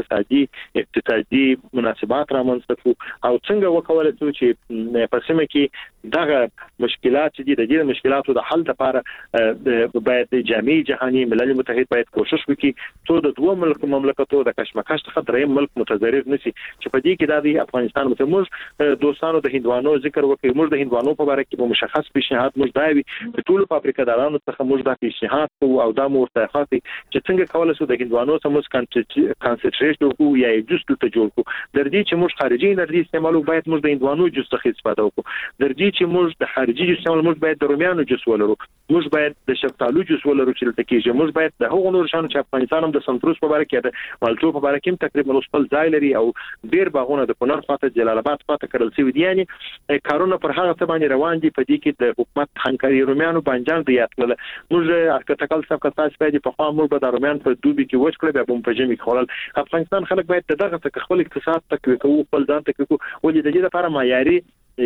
سره اقتصادي مناسبات رامنځته کړو او څنګه وکولای شو چې په سیمه کې دغه مشکلات دي د دې مشکلاتو د حل لپاره باید د جامع جهاني ملل متحد باید کوشش وکړي څو د دوه مملکتونو د کشمکش څخه دریم ملک متضرر نشي. چې په دې کې د افغانستان موږ دوستانو د هندوانو ذکر وکړو. موږ د هندوانو په اړه کې مشخص پیشنهاد موږ دایوي د ټولو فابریکادارانو څخه موږ د پیشنهاد کوو او د مرتخصات چې څنګه کولای شو د هندوانو سموس کانسنټریټ وکړو یا جوس ته جوړ کړو. درځي چې موږ خارجي انرژي استعمالو باید موږ د هندوانو جوس څخه استفاده وکړو. درځي چې موږ د خارجي جوس استعمال موږ باید د رومیانو جوس ولرو، موږ باید د شفتالو جوس ولرو چې لته کې موږ باید د هغو نور شانو چې افغانستان هم د سنتروس په اړه کې د مالټو په اړه کې تقریبا خپل ځای لري او ډیر باغونه د کونړ خاطر جلال آباد خاطر کړل شوی دي. یعنی کارونه پر هغه څه باندې روان دي. په دې کې د حکومت همکاري رومیانو بانجان دی یاتله موږ ارکټکل څخه کتاس باید په خوا موږ د رومیان په دوبي کې وښ کړو بیا په جمی خورل. افغانستان خلک باید دغه څخه خپل اقتصاد تقویه کوي، خپل ځان تقویه کوي. ولې د دې لپاره معیاري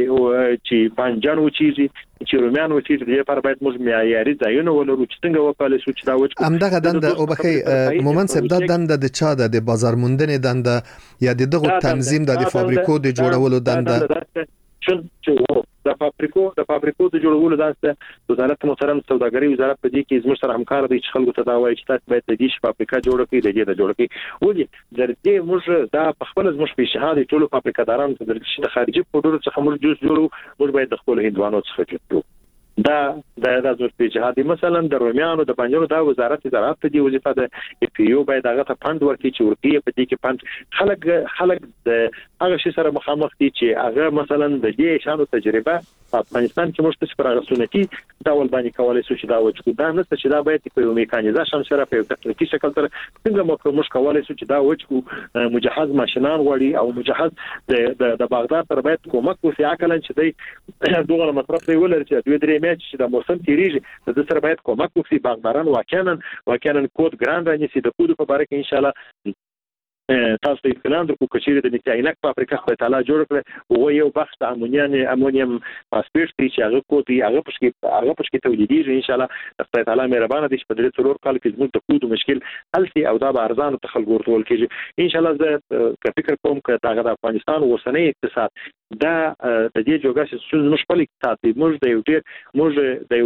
چې بانجان و چیزي چې رومیان و چیزي د لپاره باید موږ معیاري ځایونه ولرو چې څنګه وکړل شو چې دا وښ همدغه دنده او بخي مومن صاحب دا دنده د چا د بازار موندنې دنده یا دغه تنظیم د فابریکو د جوړولو دنده چې د فابریکو د جوړولو داسته وزارت محترم سوداګري وزارت په دې کې زموږ سره همکار دي چې خلکو ته دا وایي چې تاسو باید د دې فابریکه جوړ کړئ، د دې جوړ کړئ. ولې درته موږ دا په خپل زموږ په شهادت ټولو فابریکادارانو ته د خارجي پروډکټ څخه موږ جوړ موږ باید د خپل هندوانو څخه جوړو. دا زموږ په جهادي مثلا د رومیانو د بانجانو دا وزارت زراعت ته دی وظیفه ده. پیو باید هغه ته فند ورکړي چې ورکړي په دې کې فند خلک د هغه شي سره مخامخ دي چې هغه مثلا د دې شانو تجربه په افغانستان کې موږ څه پر سنتي ډول باندې کولای شو چې دا وچو دا نه چې دا باید په یو میکانیزاسیون سره په یو تکنیکی شکل سره څنګه موږ کولای شو چې دا وچو مجهز ماشينان وړي او مجهز د باغدار تر باید کومک وسي عقل چې دی دغه مصرف دی ولر چې دوی درې میچ چې د موسم تیریږي د سره باید کومک وکړي. باغداران واقعا کوډ ګران رانیسي د کوډ په اړه کې ان شاء الله تاسو ته اطلاع درکو کچېره د میکانیک فابریکه خپل تعالی جوړ کړ او یو بخش د امونیم فاسفیټ چې هغه کوټي هغه پښکې تولیدېږي. ان شاء الله خپل تعالی مهربانه دي چې په دې څلور کال کې زموږ د کوډ مشکل حل شي او دا به ارزانه تخلګ ورتول کېږي. ان شاء الله زه فکر کوم چې دا د افغانستان اوسنۍ اقتصاد دا د دې جوګه چې موږ خپل اقتصاد موږ د یو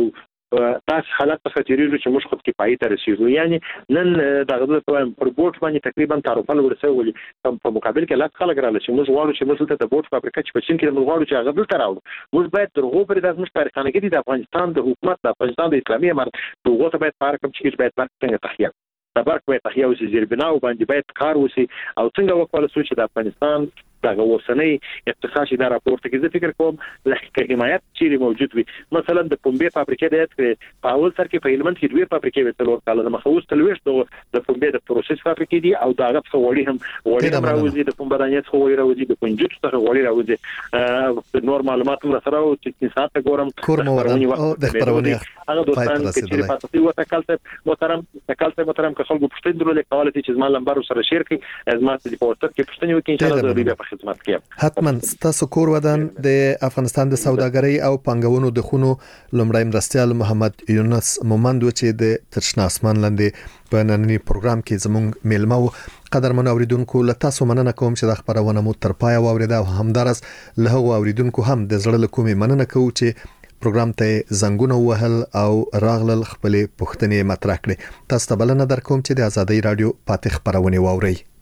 تاسو حالت څخه تیریږي چې موږ خود کې پای ته رسیدو یعنی نن دغه پر بوت باندې تقریبا تعرفه ورسولي په مقابل کې لاک خلک رااله چې موږ غواړو چې موږ ته د بوت فابریکه چې په چین کې موږ غواړو چې هغه دلته راوړو موږ باید درغو پر داس موږ تاریخانه کې د افغانستان د حکومت د افغانستان د اسلامي امارت دغه ته باید پارکم چې باید څنګه تحقیق تبارک باید تحقیق وسي زیربناو باندې باید کار وسي او څنګه وکول شي چې د افغانستان دغه وسنۍ اقتصادي د راپورته کې زه فکر کوم لکه حمایت چې موجود وي مثلا د پنبې فابریکې د په اول سر کې په هلمند کې دوه فابریکې وتلور کاله د مخوس تلويش د پنبې د پروسس فابریکې دي او دغه څه وړي هم راوځي د پنبې دانې څخه وړي راوځي د پنجوت څخه وړي راوځي نور معلومات سره او چې ساعت ګورم کورمونه او د خبرونه هغه دوستان چې پاتې وته کالته محترم که خلکو پښتون درول کولای چې زما لمبر سره شیر کړي زما د پورتر کې پښتون وکړي ان شاء الله خدمت کوي حتما تاسو کور ودان د افغانستان د سوداګرۍ او پنګونو د خونو لمړی مرستيال محمد یونس مومند چې د ترشنا اسمان لاندې په نننی پروګرام کې زموږ میلمه قدرمن اوریدونکو له تاسو مننه کوم چې د خبرونه مو تر پای واوریدا او همدارس له هغو اوریدونکو هم د زړه له کومې مننه کوم چې پروګرام ته زنګونه وهل او راغلل خپل پوښتنې مطرح کړې تاسو ته بلنه درکوم چې د ازادۍ رادیو پاتې خبرونه واورئ